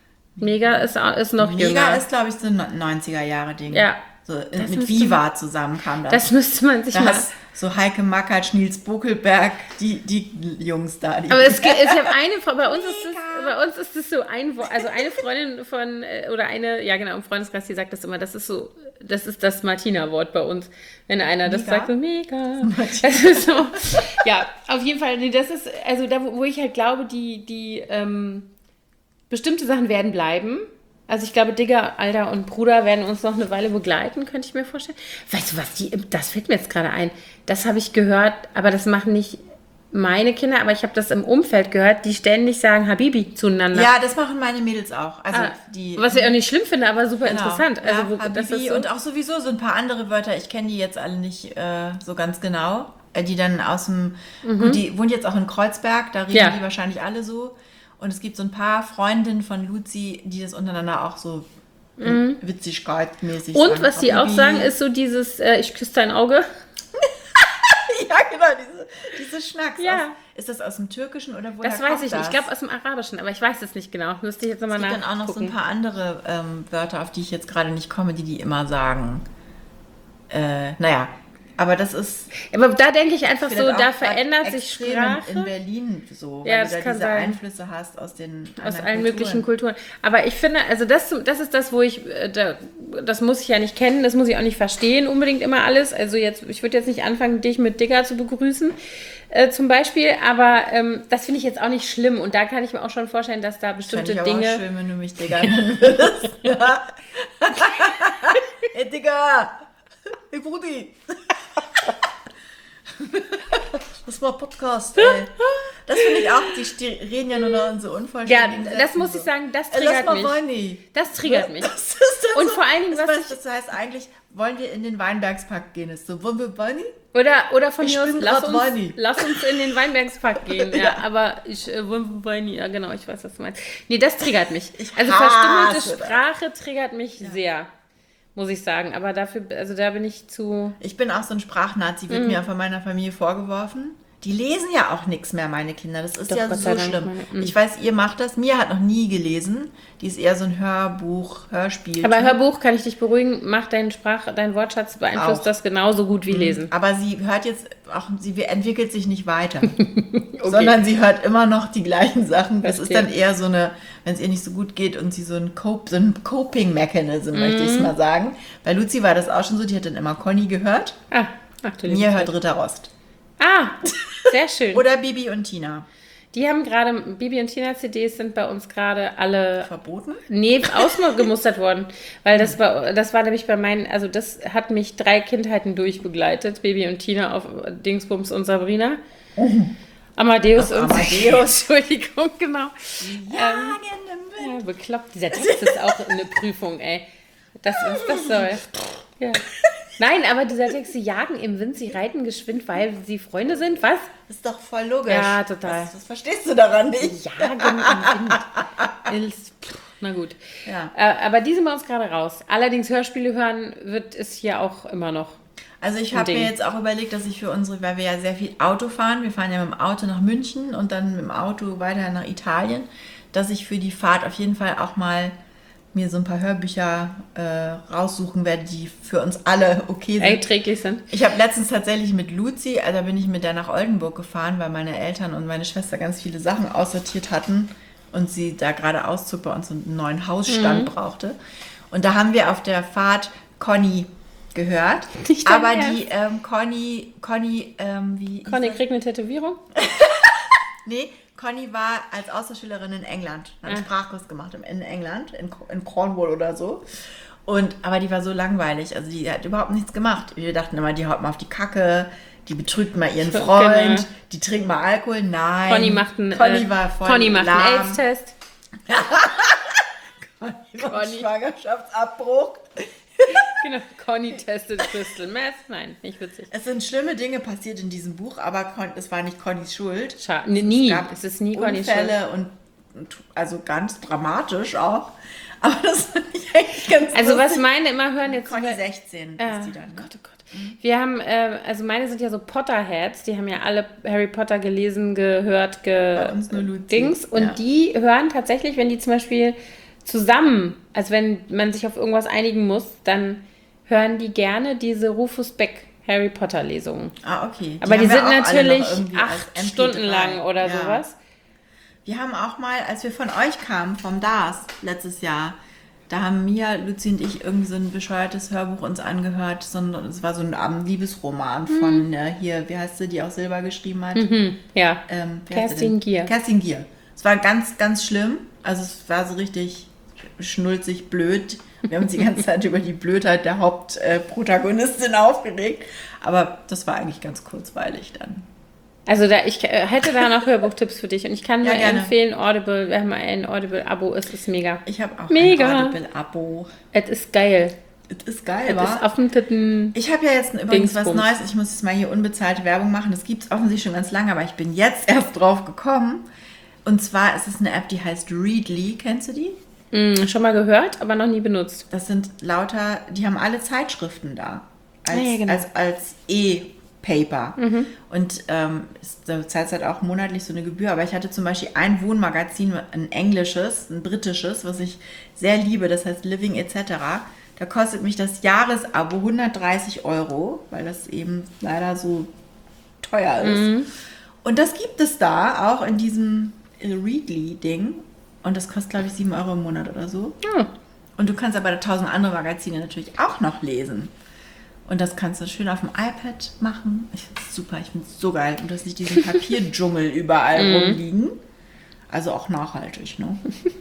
Mega ist, auch- ist noch Mega jünger. ist, glaube ich, so ein neunziger-Jahre-Ding. Ja. So, Das mit müsste Viva zusammen kam das. Das müsste man sich da mal... hast so Heike Mackert, Nils Buckelberg, die, die Jungs da. Die Aber es gibt, ich habe eine Frau, bei uns ist Mega. das, bei uns ist das so ein Wort, also eine Freundin von, äh, oder eine, ja genau, im Freundeskreis, die sagt das immer, das ist so, das ist das Martina-Wort bei uns. Wenn einer das Mega? sagt, so mega. Das ist so, ja, auf jeden Fall, nee, das ist, also da, wo wo ich halt glaube, die, die, ähm, bestimmte Sachen werden bleiben. Also ich glaube, Digger, Alter und Bruder werden uns noch eine Weile begleiten, könnte ich mir vorstellen. Weißt du was, die, das fällt mir jetzt gerade ein. Das habe ich gehört, aber das machen nicht meine Kinder, aber ich habe das im Umfeld gehört, die ständig sagen Habibi zueinander. Ja, das machen meine Mädels auch. Also Ah, die, was ich auch nicht schlimm finde, aber super Genau. interessant. Also ja, wo, Habibi das ist so, und auch sowieso so ein paar andere Wörter, ich kenne die jetzt alle nicht äh, so ganz genau, äh, die dann aus dem, gut, die wohnt jetzt auch in Kreuzberg, da reden Mhm. Ja. die wahrscheinlich alle so. Und es gibt so ein paar Freundinnen von Luzi, die das untereinander auch so witzigkeitmäßig Mhm. und sagen. was die auch Habibi. sagen, ist so dieses, äh, ich küsse dein Auge. Ja, genau, diese, diese Schnacks. Ja. Aus, ist das aus dem Türkischen oder woher Das weiß kommt ich das? nicht. Ich glaube aus dem Arabischen, aber ich weiß es nicht genau. Müsste ich jetzt nochmal Es gibt nachgucken. dann auch noch so ein paar andere ähm, Wörter, auf die ich jetzt gerade nicht komme, die die immer sagen. Äh, naja, aber das ist Aber da denke ich einfach so, vielleicht da auch verändert sich extrem in- Sprache. in Berlin so, Ja, weil das du da kann diese sein. Einflüsse hast aus den Aus anderen allen möglichen Kulturen. Kulturen. Aber ich finde, also das, das ist das, wo ich, äh, da, das muss ich ja nicht kennen, das muss ich auch nicht verstehen unbedingt immer alles. Also jetzt, ich würde jetzt nicht anfangen, dich mit Digger zu begrüßen, äh, zum Beispiel, aber ähm, das finde ich jetzt auch nicht schlimm und da kann ich mir auch schon vorstellen, dass da Fände bestimmte ich aber Dinge... auch schön, wenn du mich Digga nennen würdest. Ja. Hey Digga! Hey Brudi! Das war Podcast, ey. Das finde ich auch, die, die reden ja nur noch in so Ja, unvollständigen das Sätzen muss ich so. sagen, das Ey, lass triggert mal mich. Weini. Das triggert mich. Das ist dann Und so, vor allen Dingen, das, was heißt, ich- das heißt eigentlich, wollen wir in den Weinbergspark gehen? Ist so, wollen wir Weini? Oder, oder von Ich mir aus, bin lass grad uns, Weini. lass uns in den Weinbergspark gehen. Ja, aber ich äh, Weini, ja genau, ich weiß, was du meinst. Nee, das triggert mich. Ich Also hasse verstümmelte das. Sprache triggert mich sehr, muss ich sagen. Aber dafür, also da bin ich zu... Ich bin auch so ein Sprachnazi, Mhm. wird mir von meiner Familie vorgeworfen. Die lesen ja auch nichts mehr, meine Kinder. Das ist Doch, ja Gott sei so Dank, schlimm. meine- mhm. Ich weiß, ihr macht das. Mia hat noch nie gelesen. Die ist eher so ein Hörbuch, Hörspiel. Aber Hörbuch kann ich dich beruhigen, macht deinen Sprach, dein Wortschatz beeinflusst Auch. das genauso gut wie Lesen. Aber sie hört jetzt auch, sie entwickelt sich nicht weiter. Sondern sie hört immer noch die gleichen Sachen. Das ist Verstehe. dann eher so eine, wenn es ihr nicht so gut geht und sie so ein, Cope, so ein Coping-Mechanism, möchte ich Mhm. es mal sagen. Bei Luzi war das auch schon so, die hat dann immer Conny gehört. Ah, ach du liebe Mia Zeit. hört Ritter Rost. Ah, sehr schön. Oder Bibi und Tina. Die haben gerade, Bibi und Tina C Ds sind bei uns gerade alle Verboten? nee, ausgemustert worden. Weil das war, das war nämlich bei meinen, also das hat mich drei Kindheiten durchbegleitet. Baby und Tina auf Dingsbums und Sabrina. Amadeus Auf und Amadeus. Entschuldigung, genau. Ja, Ja, bekloppt. Dieser Text ist auch eine Prüfung, ey. Das, was das soll. Ja. Nein, aber dieser Text, sie jagen im Wind, sie reiten geschwind, weil sie Freunde sind, was? Das ist doch voll logisch. Ja, total. Was, was verstehst du daran nicht? Jagen im Wind. Ist, pff, na gut. Ja. Äh, aber die sind bei uns gerade raus. Allerdings Hörspiele hören wird es hier auch immer noch. Also ich habe mir jetzt auch überlegt, dass ich für unsere, weil wir ja sehr viel Auto fahren, wir fahren ja mit dem Auto nach München und dann mit dem Auto weiter nach Italien, dass ich für die Fahrt auf jeden Fall auch mal mir so ein paar Hörbücher äh, raussuchen werde, die für uns alle okay sind. Erträglich sind. Ich habe letztens tatsächlich mit Luzi, also da bin ich mit der nach Oldenburg gefahren, weil meine Eltern und meine Schwester ganz viele Sachen aussortiert hatten und sie da gerade Auszug bei uns einen neuen Hausstand mhm. brauchte. Und da haben wir auf der Fahrt Conny gehört, aber Ernst? die ähm, Conny, Conny, ähm, wie Conny kriegt eine Tätowierung? Nee, Conny war als Austauschschülerin in England, hat einen ja. Sprachkurs gemacht in England, in, in Cornwall oder so. Und, aber die war so langweilig, also die hat überhaupt nichts gemacht. Wir dachten immer, die haut mal auf die Kacke, die betrügt mal ihren Freund, genau. die trinkt mal Alkohol. Nein, Conny macht einen, Conny war voll Conny macht einen AIDS-Test. Conny macht einen Schwangerschaftsabbruch. Genau, Conny testet Crystal Meth. Nein, nicht witzig. Es sind schlimme Dinge passiert in diesem Buch, aber es war nicht Connys Schuld. Schade. Nie. Es gab es ist nie Connys Schuld. Unfälle und, und also ganz dramatisch auch. Aber das fand ich eigentlich ganz Also lustig. was meine immer hören jetzt... Conny sechzehn äh, ist die dann. Ne? Gott, oh Gott. Mhm. Wir haben, äh, also meine sind ja so Potterheads, die haben ja alle Harry Potter gelesen, gehört, ge... Bei uns nur Luzi. Dings. Und ja. die hören tatsächlich, wenn die zum Beispiel zusammen, also wenn man sich auf irgendwas einigen muss, dann hören die gerne diese Rufus Beck Harry Potter Lesungen. Ah, okay. Die Aber die sind natürlich acht acht Stunden lang oder ja. sowas. Wir haben auch mal, als wir von euch kamen, vom D A S letztes Jahr, da haben Mia, Luzi und ich irgendwie so ein bescheuertes Hörbuch uns angehört. So ein, es war so ein um, Liebesroman mhm. von äh, hier, wie heißt sie, die auch Silber geschrieben hat? Mhm. Ja, ähm, Kerstin Gier. Kerstin Gier. Es war ganz, ganz schlimm. Also es war so richtig schnulzig blöd. Wir haben uns die ganze Zeit über die Blödheit der Hauptprotagonistin aufgeregt. Aber das war eigentlich ganz kurzweilig dann. Also da, ich äh, hätte da noch Hörbuchtipps für dich. Und ich kann Ja, nur gerne. empfehlen, Audible, wir haben ein Audible-Abo, es ist mega. Ich habe auch Mega. ein Audible-Abo. Es ist geil. Es ist geil, Es wa? ist Affentitten. Ich habe ja jetzt übrigens was Dingsbums. Neues. Ich muss jetzt mal hier unbezahlte Werbung machen. Das gibt es offensichtlich schon ganz lange, aber ich bin jetzt erst drauf gekommen. Und zwar ist es eine App, die heißt Readly. Kennst du die? Mm, schon mal gehört, aber noch nie benutzt. Das sind lauter, die haben alle Zeitschriften da. Als, Ah, ja, genau. als, als E-Paper. Mhm. Und ähm, da zahlt halt auch monatlich so eine Gebühr. Aber ich hatte zum Beispiel ein Wohnmagazin, ein englisches, ein britisches, was ich sehr liebe, das heißt Living et cetera. Da kostet mich das Jahresabo hundertdreißig Euro, weil das eben leider so teuer ist. Mhm. Und das gibt es da auch in diesem Readly-Ding. Und das kostet, glaube ich, sieben Euro im Monat oder so. Hm. Und du kannst aber tausend andere Magazine natürlich auch noch lesen. Und das kannst du schön auf dem iPad machen. Ich finde es super, ich finde es so geil. Und du hast nicht diesen Papierdschungel überall rumliegen. Also auch nachhaltig, ne?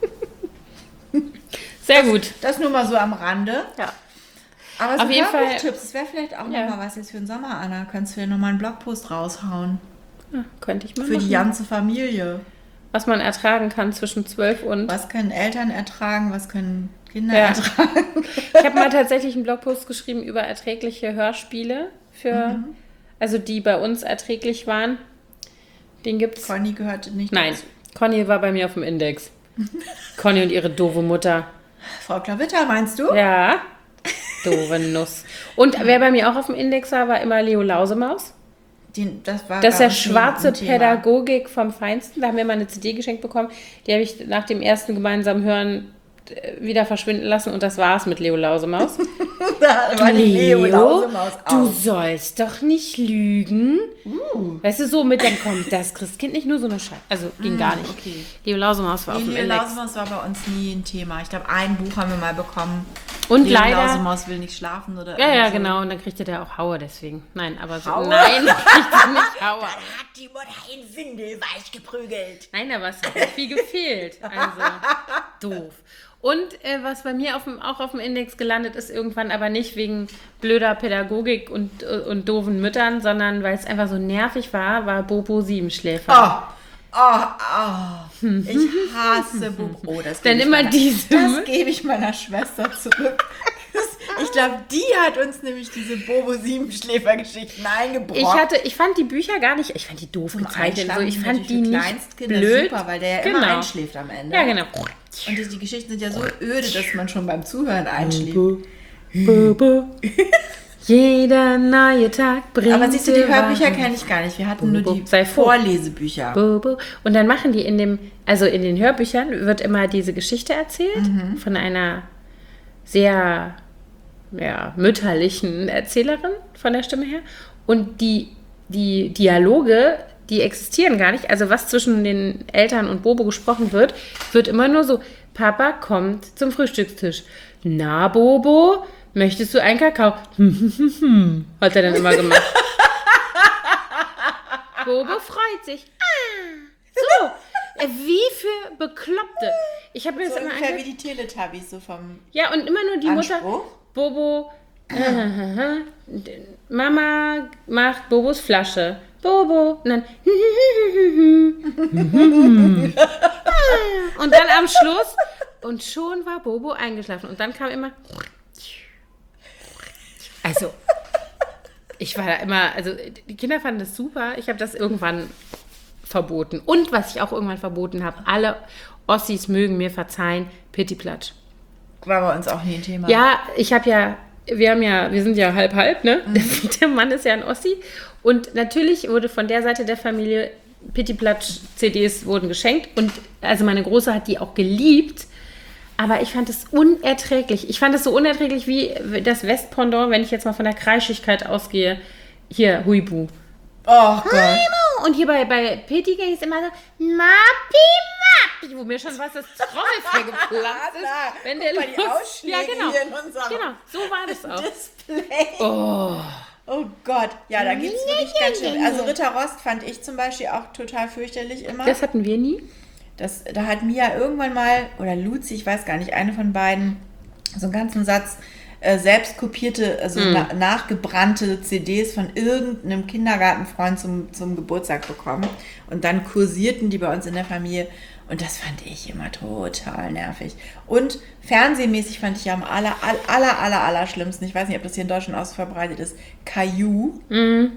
Sehr gut. Das nur mal so am Rande. Ja. Aber so Auf jeden Fall- Tipps, das wäre vielleicht auch Ja. nochmal was jetzt für den Sommer, Anna. Könntest du ja nochmal einen Blogpost raushauen. Ja, könnte ich mal Für machen. die ganze Familie. Was man ertragen kann zwischen zwölf und... Was können Eltern ertragen, was können Kinder Ja. ertragen? Ich habe mal tatsächlich einen Blogpost geschrieben über erträgliche Hörspiele, für, Mhm. also die bei uns erträglich waren. Den gibt's. Conny gehörte nicht Nein, dazu. Conny war bei mir auf dem Index. Conny und ihre doofe Mutter. Frau Klavitter, meinst du? Ja, doofe Nuss. Und wer bei mir auch auf dem Index war, war immer Leo Lausemaus. Den, das war Das ist bei ja uns schwarze ein Thema. Pädagogik vom Feinsten. Da haben wir mal eine C D geschenkt bekommen. Die habe ich nach dem ersten gemeinsamen Hören äh, wieder verschwinden lassen. Und das war's mit Leo Lausemaus. Da war die Leo Lausemaus du aus. sollst doch nicht lügen. Uh. Weißt du, so mit dem kommt das Christkind nicht nur so eine Scheiße. Also ging gar nicht. okay. Leo Lausemaus war auf dem Leo Index. Lausemaus war bei uns nie ein Thema. Ich glaube, ein Buch haben wir mal bekommen. Und Leo leider... Lausemaus will nicht schlafen oder Ja, ja, irgendwie so. genau. Und dann kriegte der auch Haue deswegen. Nein, aber so... Haue? Nein, kriegte nicht Haue. Dann hat die Mutter in Windel weich geprügelt. Nein, aber es hat mir viel gefehlt. Also, doof. Und äh, was bei mir auf dem, auch auf dem Index gelandet ist, irgendwann aber nicht wegen blöder Pädagogik und, äh, und doofen Müttern, sondern weil es einfach so nervig war, war Bobo Siebenschläfer. Oh, oh, oh. Ich hasse Bobo. Oh, das Dann gebe ich immer meiner- diese- Das gebe ich meiner Schwester zurück. Das, Ich glaube, die hat uns nämlich diese Bobo-Siebenschläfer-Geschichten eingebracht. Ich hatte, ich fand die Bücher gar nicht, ich fand die doof Zum gezeichnet. So, ich Einschlafen fand die natürlich für nicht Kleinstkinder blöd. super, weil der ja Genau. immer einschläft am Ende. Ja, genau. Und die, die Geschichten sind ja so öde, dass man schon beim Zuhören einschläft. Bobo, Bobo. Jeder neue Tag bringt Aber siehst du, die dir Hörbücher Wachen. kenne ich gar nicht. Wir hatten nur Bobo, die sei froh. Vorlesebücher. Bobo. Und dann machen die in dem, also in den Hörbüchern wird immer diese Geschichte erzählt Mhm. von einer sehr ja, mütterlichen Erzählerin von der Stimme her. Und die, die Dialoge, die existieren gar nicht. Also was zwischen den Eltern und Bobo gesprochen wird, wird immer nur so, Papa kommt zum Frühstückstisch. Na, Bobo, möchtest du einen Kakao? Hat er dann immer gemacht. Bobo freut sich. Ah, so, äh, wie für Bekloppte. Ich habe mir So das immer ungefähr wie angeguckt. die Teletubbies, so vom Ja, und immer nur die Mutter. Anspruch. Bobo, äh, Mama macht Bobos Flasche. Bobo. Und dann. Und dann am Schluss. Und schon war Bobo eingeschlafen. Und dann kam immer. Also, ich war da immer. Also, die Kinder fanden das super. Ich habe das irgendwann verboten. Und was ich auch irgendwann verboten habe, alle Ossis mögen mir verzeihen, Pittiplatsch. War bei uns auch nie ein Thema. Ja, ich habe ja, wir haben ja, wir sind ja halb halb, ne? Mhm. Der Mann ist ja ein Ossi. Und natürlich wurde von der Seite der Familie Pittiplatsch-C Ds wurden geschenkt. Und also meine Große hat die auch geliebt. Aber ich fand es unerträglich. Ich fand es so unerträglich wie das Westpendant, wenn ich jetzt mal von der Kreischigkeit ausgehe. Hier, Huibu. Oh Gott. Und hier bei, bei Pitti ging es immer so, Mappi, Mappi, wo mir schon was das Trommelfell geplatzt ist. Na, wenn guck der mal, die los- Ausschläge ja, genau. hier in unserem Genau, so war das auch. Display. Oh. Oh Gott, ja, da gibt es wirklich ganz schön. Also Ritter Rost fand ich zum Beispiel auch total fürchterlich immer. Das hatten wir nie. Das, da hat Mia irgendwann mal, oder Luzi, ich weiß gar nicht, eine von beiden, so einen ganzen Satz äh, selbst kopierte, also Hm. na, nachgebrannte C Ds von irgendeinem Kindergartenfreund zum, zum Geburtstag bekommen. Und dann kursierten die bei uns in der Familie. Und das fand ich immer total nervig. Und fernsehmäßig fand ich ja am aller, aller, aller, aller, aller schlimmsten, ich weiß nicht, ob das hier in Deutschland auch so verbreitet ist, Caillou. Mhm.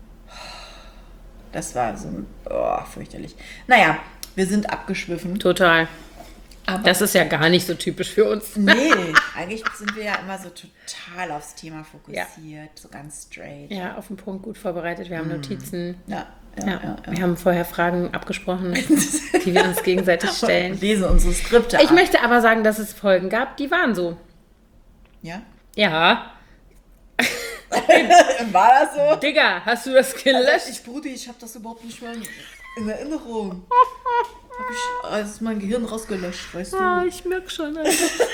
Das war so ein, oh, fürchterlich. Naja, wir sind abgeschwiffen. Total. Aber Das ist ja gar nicht so typisch für uns. nee, eigentlich sind wir ja immer so total aufs Thema fokussiert, so ganz straight. Ja, auf den Punkt gut vorbereitet. Wir haben Notizen. Ja, ja, Ja, ja. ja. wir haben vorher Fragen abgesprochen, die wir uns gegenseitig stellen. Lesen unsere Skripte Ich ab. möchte aber sagen, dass es Folgen gab, die waren so. Ja? Ja. War das so? Digga, hast du das gelöscht? Ich, Brudi, ich habe das überhaupt nicht mehr in Erinnerung. Habe ich aus meinem Gehirn rausgelöscht, weißt du? Ah, ich merke schon. Alter.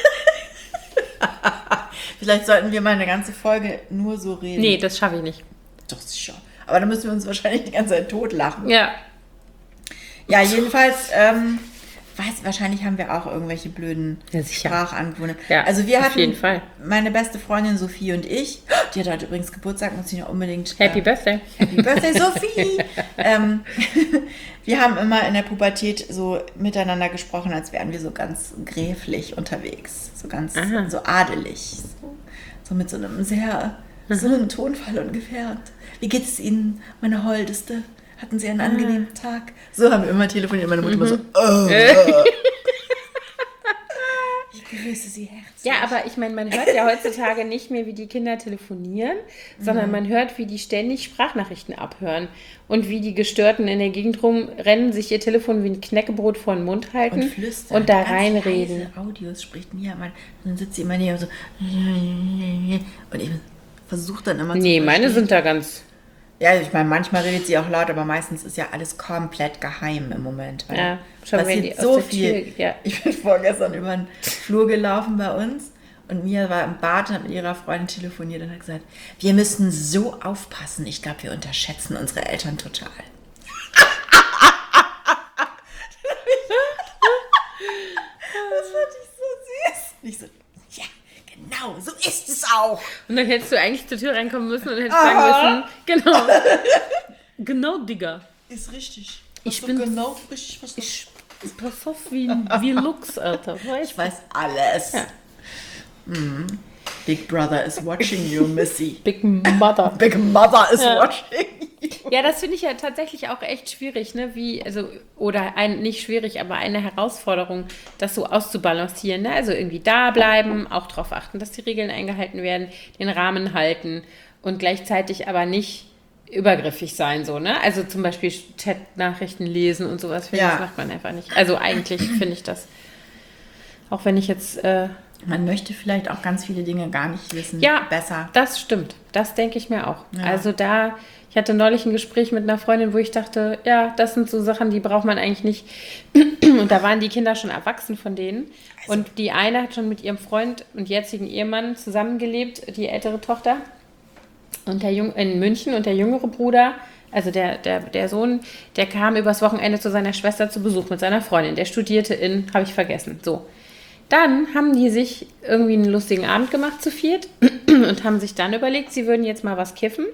Vielleicht sollten wir mal eine ganze Folge nur so reden. Nee, das schaffe ich nicht. Doch, sicher. Aber dann müssen wir uns wahrscheinlich die ganze Zeit totlachen. Ja. Ja, jedenfalls, ähm, weiß, wahrscheinlich haben wir auch irgendwelche blöden Ja, sicher. Sprachangewohnheiten. Ja, also wir auf hatten, jeden Fall. meine beste Freundin Sophie und ich, die hat heute übrigens Geburtstag, muss ich noch unbedingt... Happy äh, Birthday. Happy Birthday, Sophie! ähm, wir haben immer in der Pubertät so miteinander gesprochen, als wären wir so ganz gräflich unterwegs. So ganz, Aha. so adelig. So, so mit so einem sehr, so einem Tonfall ungefähr. Wie geht es Ihnen, meine Holdeste? Hatten Sie einen angenehmen Tag? So haben wir immer telefoniert. Meine Mutter immer so, oh, oh. Ich grüße Sie herzlich. Ja, aber ich meine, man hört ja heutzutage nicht mehr, wie die Kinder telefonieren, sondern man hört, wie die ständig Sprachnachrichten abhören und wie die Gestörten in der Gegend rumrennen, sich ihr Telefon wie ein Knäckebrot vor den Mund halten Und flüstern. und da ganz reinreden. leise Audios spricht Mia mal. Dann sitzt sie immer neben so. Und ich versuche dann immer Nee, zu meine verstehen. sind da ganz... Ja, ich meine, manchmal redet sie auch laut, aber meistens ist ja alles komplett geheim im Moment. Weil Ja, schon wenn passiert die aus so der viel. Tür- ja. Ich bin vorgestern über den Flur gelaufen bei uns und Mia war im Bad und hat mit ihrer Freundin telefoniert und hat gesagt, wir müssen so aufpassen. Ich glaube, wir unterschätzen unsere Eltern total. Das fand ich so süß. Ich so, ja, genau, so ist es auch. Und dann hättest du eigentlich zur Tür reinkommen müssen und hättest Aha. sagen müssen, genau. Genau, Digga. Ist richtig. Ich Hast bin- du genau richtig was Ich pass auf wie, wie Lux, Alter. Weißt Ich weiß alles. Ja. Mhm. Big Brother is watching you, Missy. Big Mother. Big Mother is Ja. watching you. Ja, das finde ich ja tatsächlich auch echt schwierig, ne? Wie, also, oder ein, nicht schwierig, aber eine Herausforderung, das so auszubalancieren, ne? Also irgendwie da bleiben, auch darauf achten, dass die Regeln eingehalten werden, den Rahmen halten und gleichzeitig aber nicht übergriffig sein, so, ne? Also zum Beispiel Chat-Nachrichten lesen und sowas, finde ich, Ja. das macht man einfach nicht. Also eigentlich finde ich das, auch wenn ich jetzt, äh, Man möchte vielleicht auch ganz viele Dinge gar nicht wissen. ja, Besser. das stimmt. Das denke ich mir auch. Ja. Also da, ich hatte neulich ein Gespräch mit einer Freundin, wo ich dachte, ja, das sind so Sachen, die braucht man eigentlich nicht. Und da waren die Kinder schon erwachsen von denen. Also. Und die eine hat schon mit ihrem Freund und jetzigen Ehemann zusammengelebt, die ältere Tochter, und der Jung in München, und der jüngere Bruder, also der, der, der Sohn, der kam übers Wochenende zu seiner Schwester zu Besuch mit seiner Freundin. Der studierte in, habe ich vergessen, so. Dann haben die sich irgendwie einen lustigen Abend gemacht zu viert und haben sich dann überlegt, sie würden jetzt mal was kiffen.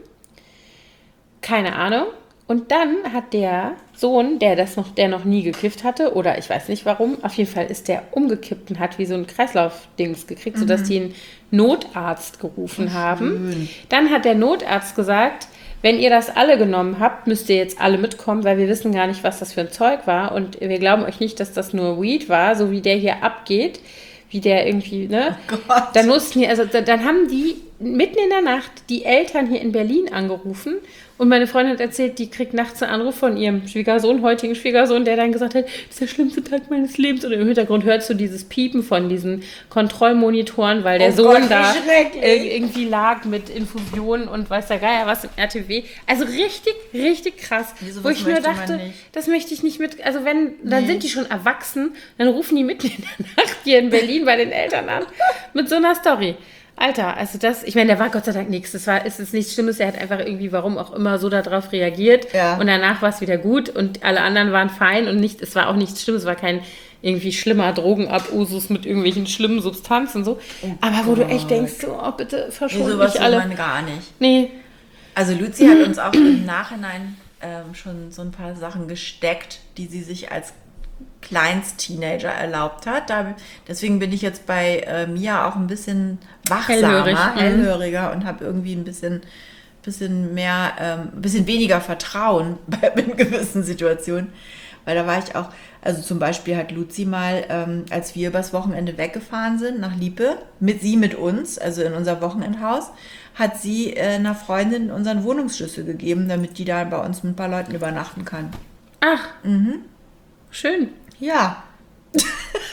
Keine Ahnung. Und dann hat der Sohn, der das noch, der noch nie gekifft hatte, oder ich weiß nicht warum, auf jeden Fall ist der umgekippt und hat wie so ein Kreislaufdings gekriegt, mhm. sodass die einen Notarzt gerufen haben. Dann hat der Notarzt gesagt, wenn ihr das alle genommen habt, müsst ihr jetzt alle mitkommen, weil wir wissen gar nicht, was das für ein Zeug war. Und wir glauben euch nicht, dass das nur Weed war, so wie der hier abgeht, wie der irgendwie, ne? Oh Gott. Dann mussten die, also dann haben die mitten in der Nacht die Eltern hier in Berlin angerufen. Und meine Freundin hat erzählt, die kriegt nachts einen Anruf von ihrem Schwiegersohn, heutigen Schwiegersohn, der dann gesagt hat, das ist der schlimmste Tag meines Lebens. Und im Hintergrund hörst du dieses Piepen von diesen Kontrollmonitoren, weil der Oh Sohn Gott, wie da schrecklich. äh, irgendwie lag mit Infusionen und weiß der Geier was im R T W. Also richtig, richtig krass. Nee, sowas wo ich nur möchte man dachte, nicht. das möchte ich nicht mit, also wenn, dann Nee. sind die schon erwachsen, dann rufen die mitten in der Nacht hier in Berlin bei den Eltern an mit so einer Story. Alter, also das, ich meine, der war Gott sei Dank nichts. Das war, es ist nichts Schlimmes. Er hat einfach irgendwie, warum auch immer, so darauf reagiert. Ja. Und danach war es wieder gut und alle anderen waren fein und nicht, es war auch nichts Schlimmes. Es war kein irgendwie schlimmer Drogenabusus mit irgendwelchen schlimmen Substanzen so. Aber wo du echt denkst, so, oh, bitte Nee, verschont sowas mich will alle. man gar nicht. Nee. Also Luzi hat uns auch im Nachhinein ähm, schon so ein paar Sachen gesteckt, die sie sich als Kleinst-Teenager erlaubt hat. Da, deswegen bin ich jetzt bei äh, Mia auch ein bisschen wachsamer, Hellhörig, mhm. hellhöriger und habe irgendwie ein bisschen, bisschen mehr, ähm, ein bisschen weniger Vertrauen bei, in gewissen Situationen. Weil da war ich auch, also zum Beispiel hat Luzi mal, ähm, als wir übers Wochenende weggefahren sind nach Lippe, mit sie mit uns, also in unser Wochenendhaus, hat sie äh, einer Freundin unseren Wohnungsschlüssel gegeben, damit die da bei uns mit ein paar Leuten übernachten kann. Ach, Mhm. schön. Ja. Das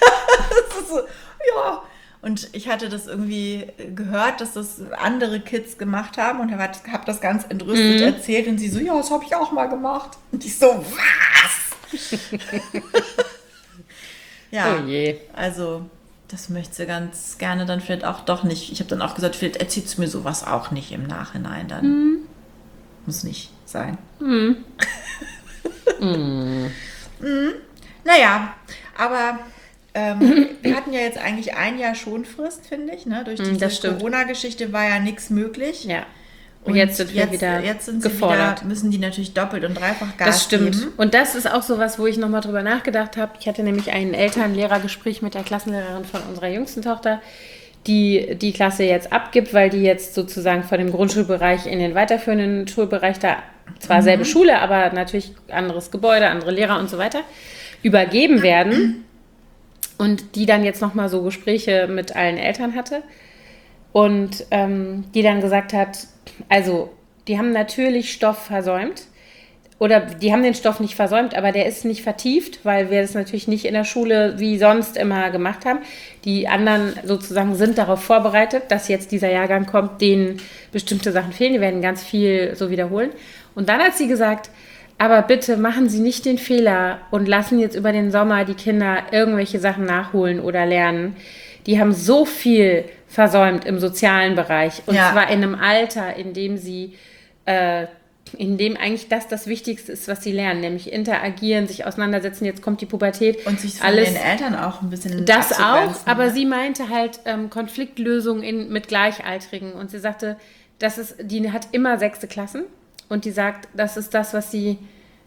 ist so, ja. Und ich hatte das irgendwie gehört, dass das andere Kids gemacht haben und habe hab das ganz entrüstet Mhm. erzählt und sie so, ja, das habe ich auch mal gemacht. Und ich so, was? Ja, Oh je. also das möchte sie ganz gerne dann vielleicht auch doch nicht. Ich habe dann auch gesagt, vielleicht erzählt sie mir sowas auch nicht im Nachhinein dann. Mhm. Muss nicht sein. Mhm. Mhm. Naja, aber ähm, wir hatten ja jetzt eigentlich ein Jahr Schonfrist, finde ich. Ne? Durch Mm, diese das stimmt. Corona-Geschichte war ja nichts möglich. Ja. Und jetzt sind wir wieder jetzt sind sie gefordert. Wieder, müssen die natürlich doppelt und dreifach Gas Das stimmt. geben. Und das ist auch so was, wo ich nochmal drüber nachgedacht habe. Ich hatte nämlich ein Eltern-Lehrer-Gespräch mit der Klassenlehrerin von unserer jüngsten Tochter, die die Klasse jetzt abgibt, weil die jetzt sozusagen von dem Grundschulbereich in den weiterführenden Schulbereich, da zwar selbe Schule, aber natürlich anderes Gebäude, andere Lehrer und so weiter, übergeben werden. Und die dann jetzt nochmal so Gespräche mit allen Eltern hatte. Und ähm, die dann gesagt hat, also die haben natürlich Stoff versäumt. Oder die haben den Stoff nicht versäumt, aber der ist nicht vertieft, weil wir das natürlich nicht in der Schule wie sonst immer gemacht haben. Die anderen sozusagen sind darauf vorbereitet, dass jetzt dieser Jahrgang kommt, denen bestimmte Sachen fehlen. Die werden ganz viel so wiederholen. Und dann hat sie gesagt, aber bitte machen Sie nicht den Fehler und lassen jetzt über den Sommer die Kinder irgendwelche Sachen nachholen oder lernen. Die haben so viel versäumt im sozialen Bereich. Und Ja. zwar in einem Alter, in dem sie, äh, in dem eigentlich das das Wichtigste ist, was sie lernen, nämlich interagieren, sich auseinandersetzen. Jetzt kommt die Pubertät. Und sich von alles den Eltern auch ein bisschen das auch, abzugrenzen, aber ne? sie meinte halt ähm, Konfliktlösung in, mit Gleichaltrigen. Und sie sagte, das ist, die hat immer sechste Klassen und die sagt, das ist das, was sie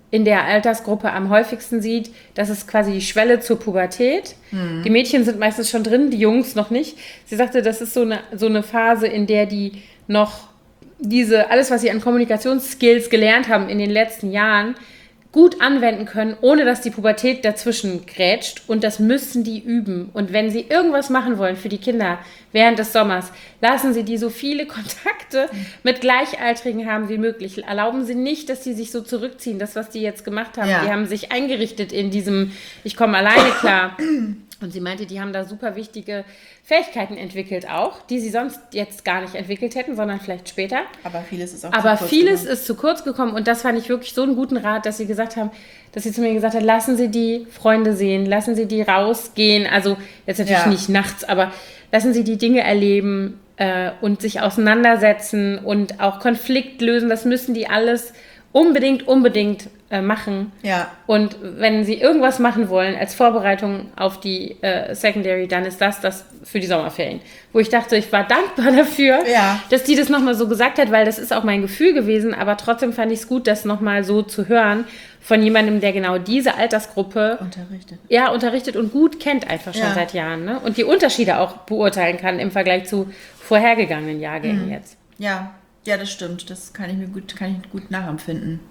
in der Altersgruppe am häufigsten sieht. Das ist quasi die Schwelle zur Pubertät. Mhm. Die Mädchen sind meistens schon drin, die Jungs noch nicht. Sie sagte, das ist so eine, so eine Phase, in der die noch diese, alles, was sie an Kommunikationsskills gelernt haben in den letzten Jahren, gut anwenden können, ohne dass die Pubertät dazwischen grätscht. Und das müssen die üben. Und wenn sie irgendwas machen wollen für die Kinder während des Sommers, lassen sie die so viele Kontakte mit Gleichaltrigen haben wie möglich. Erlauben sie nicht, dass die sich so zurückziehen. Das, was die jetzt gemacht haben, ja. Die haben sich eingerichtet in diesem, ich komme alleine klar. Und sie meinte, die haben da super wichtige Fähigkeiten entwickelt auch, die sie sonst jetzt gar nicht entwickelt hätten, sondern vielleicht später. Aber vieles ist auch Aber zu kurz vieles gekommen. ist zu kurz gekommen und das fand ich wirklich so einen guten Rat, dass sie gesagt haben, dass sie zu mir gesagt hat, lassen Sie die Freunde sehen, lassen Sie die rausgehen, also jetzt natürlich Ja. nicht nachts, aber lassen Sie die Dinge erleben äh, und sich auseinandersetzen und auch Konflikt lösen, das müssen die alles unbedingt, unbedingt äh, machen. Ja. Und wenn sie irgendwas machen wollen als Vorbereitung auf die äh, Secondary, dann ist das das für die Sommerferien. Wo ich dachte, ich war dankbar dafür, Ja. dass die das nochmal so gesagt hat, weil das ist auch mein Gefühl gewesen, aber trotzdem fand ich es gut, das nochmal so zu hören von jemandem, der genau diese Altersgruppe Unterrichtet. ja, unterrichtet und gut kennt einfach schon Ja. seit Jahren. Ne? Und die Unterschiede auch beurteilen kann im Vergleich zu vorhergegangenen Jahrgängen Mhm. jetzt. Ja, ja, das stimmt. Das kann ich mir gut, kann ich gut nachempfinden.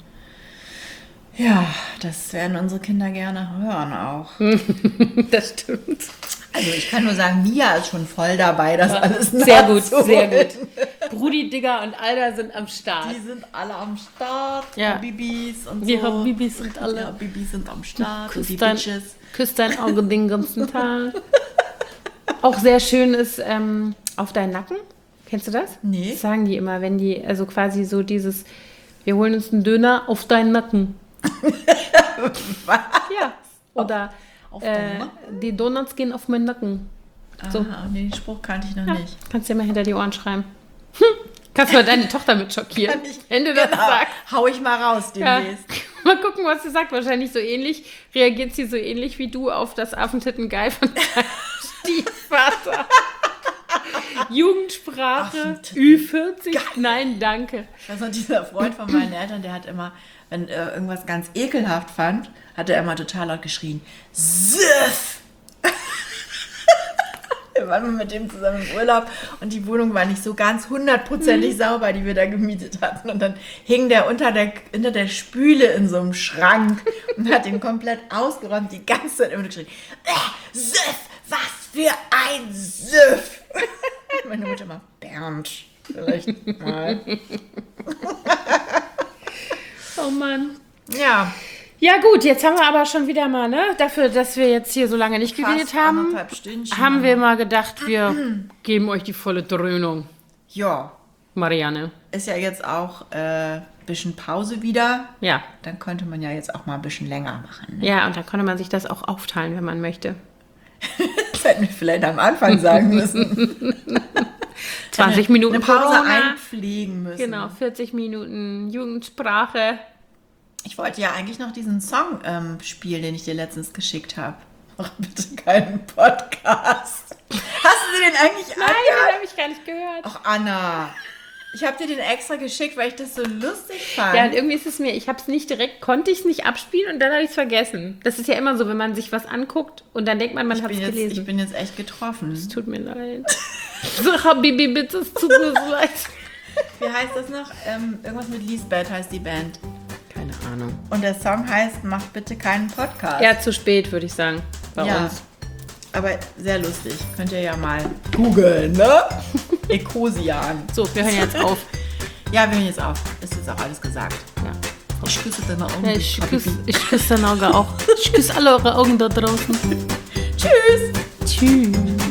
Ja, das werden unsere Kinder gerne hören auch. Das stimmt. Also ich kann nur sagen, Mia ist schon voll dabei, das alles Sehr gut, nachzuholen. sehr gut. Brudi, Digger und Alda sind am Start. Die sind alle am Start, Ja. die Bibis und Die so. Habibis sind alle. Ja, Bibis sind am Start und die Küss dein, Bitches. küss dein Auge den ganzen Tag. Auch sehr schön ist ähm, auf deinen Nacken. Kennst du das? Nee. Das sagen die immer, wenn die, also quasi so dieses, wir holen uns einen Döner auf deinen Nacken. Was? Ja. Oder Auf äh, deinen Nacken? die Donuts gehen auf meinen Nacken. So. Ah, nee, den Spruch kannte ich noch Ja, nicht. kannst dir mal hinter die Ohren schreiben. Hm. Kannst mal deine Tochter mit schockieren, Kann ich- wenn du das Genau. sagst. Hau ich mal raus Ja. demnächst. Mal gucken, was sie sagt. Wahrscheinlich so ähnlich. Reagiert sie so ähnlich wie du auf das Affentitten-Geil von deinem Stiefvater. Jugendsprache, Affentitten. Ü vierzig, nein, danke. Das war dieser Freund von meinen Eltern, der hat immer, wenn er irgendwas ganz ekelhaft fand, hat er immer total laut geschrien, Siff! Wir waren mal mit dem zusammen im Urlaub und die Wohnung war nicht so ganz hundertprozentig sauber, die wir da gemietet hatten. Und dann hing der unter der, hinter der Spüle in so einem Schrank und hat ihn komplett ausgeräumt, die ganze Zeit immer geschrien, äh, Siff! Was für ein Siff! Meine Mutter immer, Bernd, vielleicht mal. Oh Mann. Ja, Ja gut, jetzt haben wir aber schon wieder mal, ne, dafür, dass wir jetzt hier so lange nicht geredet fast haben, anderthalb Stündchen. haben wir mal gedacht, wir geben euch die volle Dröhnung, Ja, Marianne. ist ja jetzt auch ein äh, bisschen Pause wieder. Ja, Dann könnte man ja jetzt auch mal ein bisschen länger machen. Ne? ja, und dann konnte man sich das auch aufteilen, wenn man möchte. Das hätten wir vielleicht am Anfang sagen müssen. zwanzig Minuten Eine Pause Corona. einpflegen müssen. Genau, vierzig Minuten Jugendsprache. Ich wollte ja eigentlich noch diesen Song ähm, spielen, den ich dir letztens geschickt habe. Mach bitte keinen Podcast. Hast du den eigentlich Nein, angehört? den habe ich gar nicht gehört. Ach, Anna. Ich habe dir den extra geschickt, weil ich das so lustig fand. Ja, und irgendwie ist es mir, ich habe es nicht direkt, konnte ich es nicht abspielen und dann habe ich es vergessen. Das ist ja immer so, wenn man sich was anguckt und dann denkt man, man ich, hat es bin jetzt, gelesen. ich bin jetzt echt getroffen. Es tut mir leid. So, Habibi, bitte, es tut mir so leid. Wie heißt das noch? Ähm, irgendwas mit Lisbeth heißt die Band. Keine Ahnung. Und der Song heißt Mach bitte keinen Podcast. Ja, zu spät, würde ich sagen, bei Ja. uns. Aber sehr lustig. Könnt ihr ja mal googeln, ne? Ecosian. So, wir hören jetzt auf. Ja, wir hören jetzt auf. Ist jetzt auch alles gesagt. Ja. Ich küsse deine Augen. Ja, ich küsse ich küss deine Augen auch. Ich küsse alle eure Augen da draußen. Tschüss. Tschüss.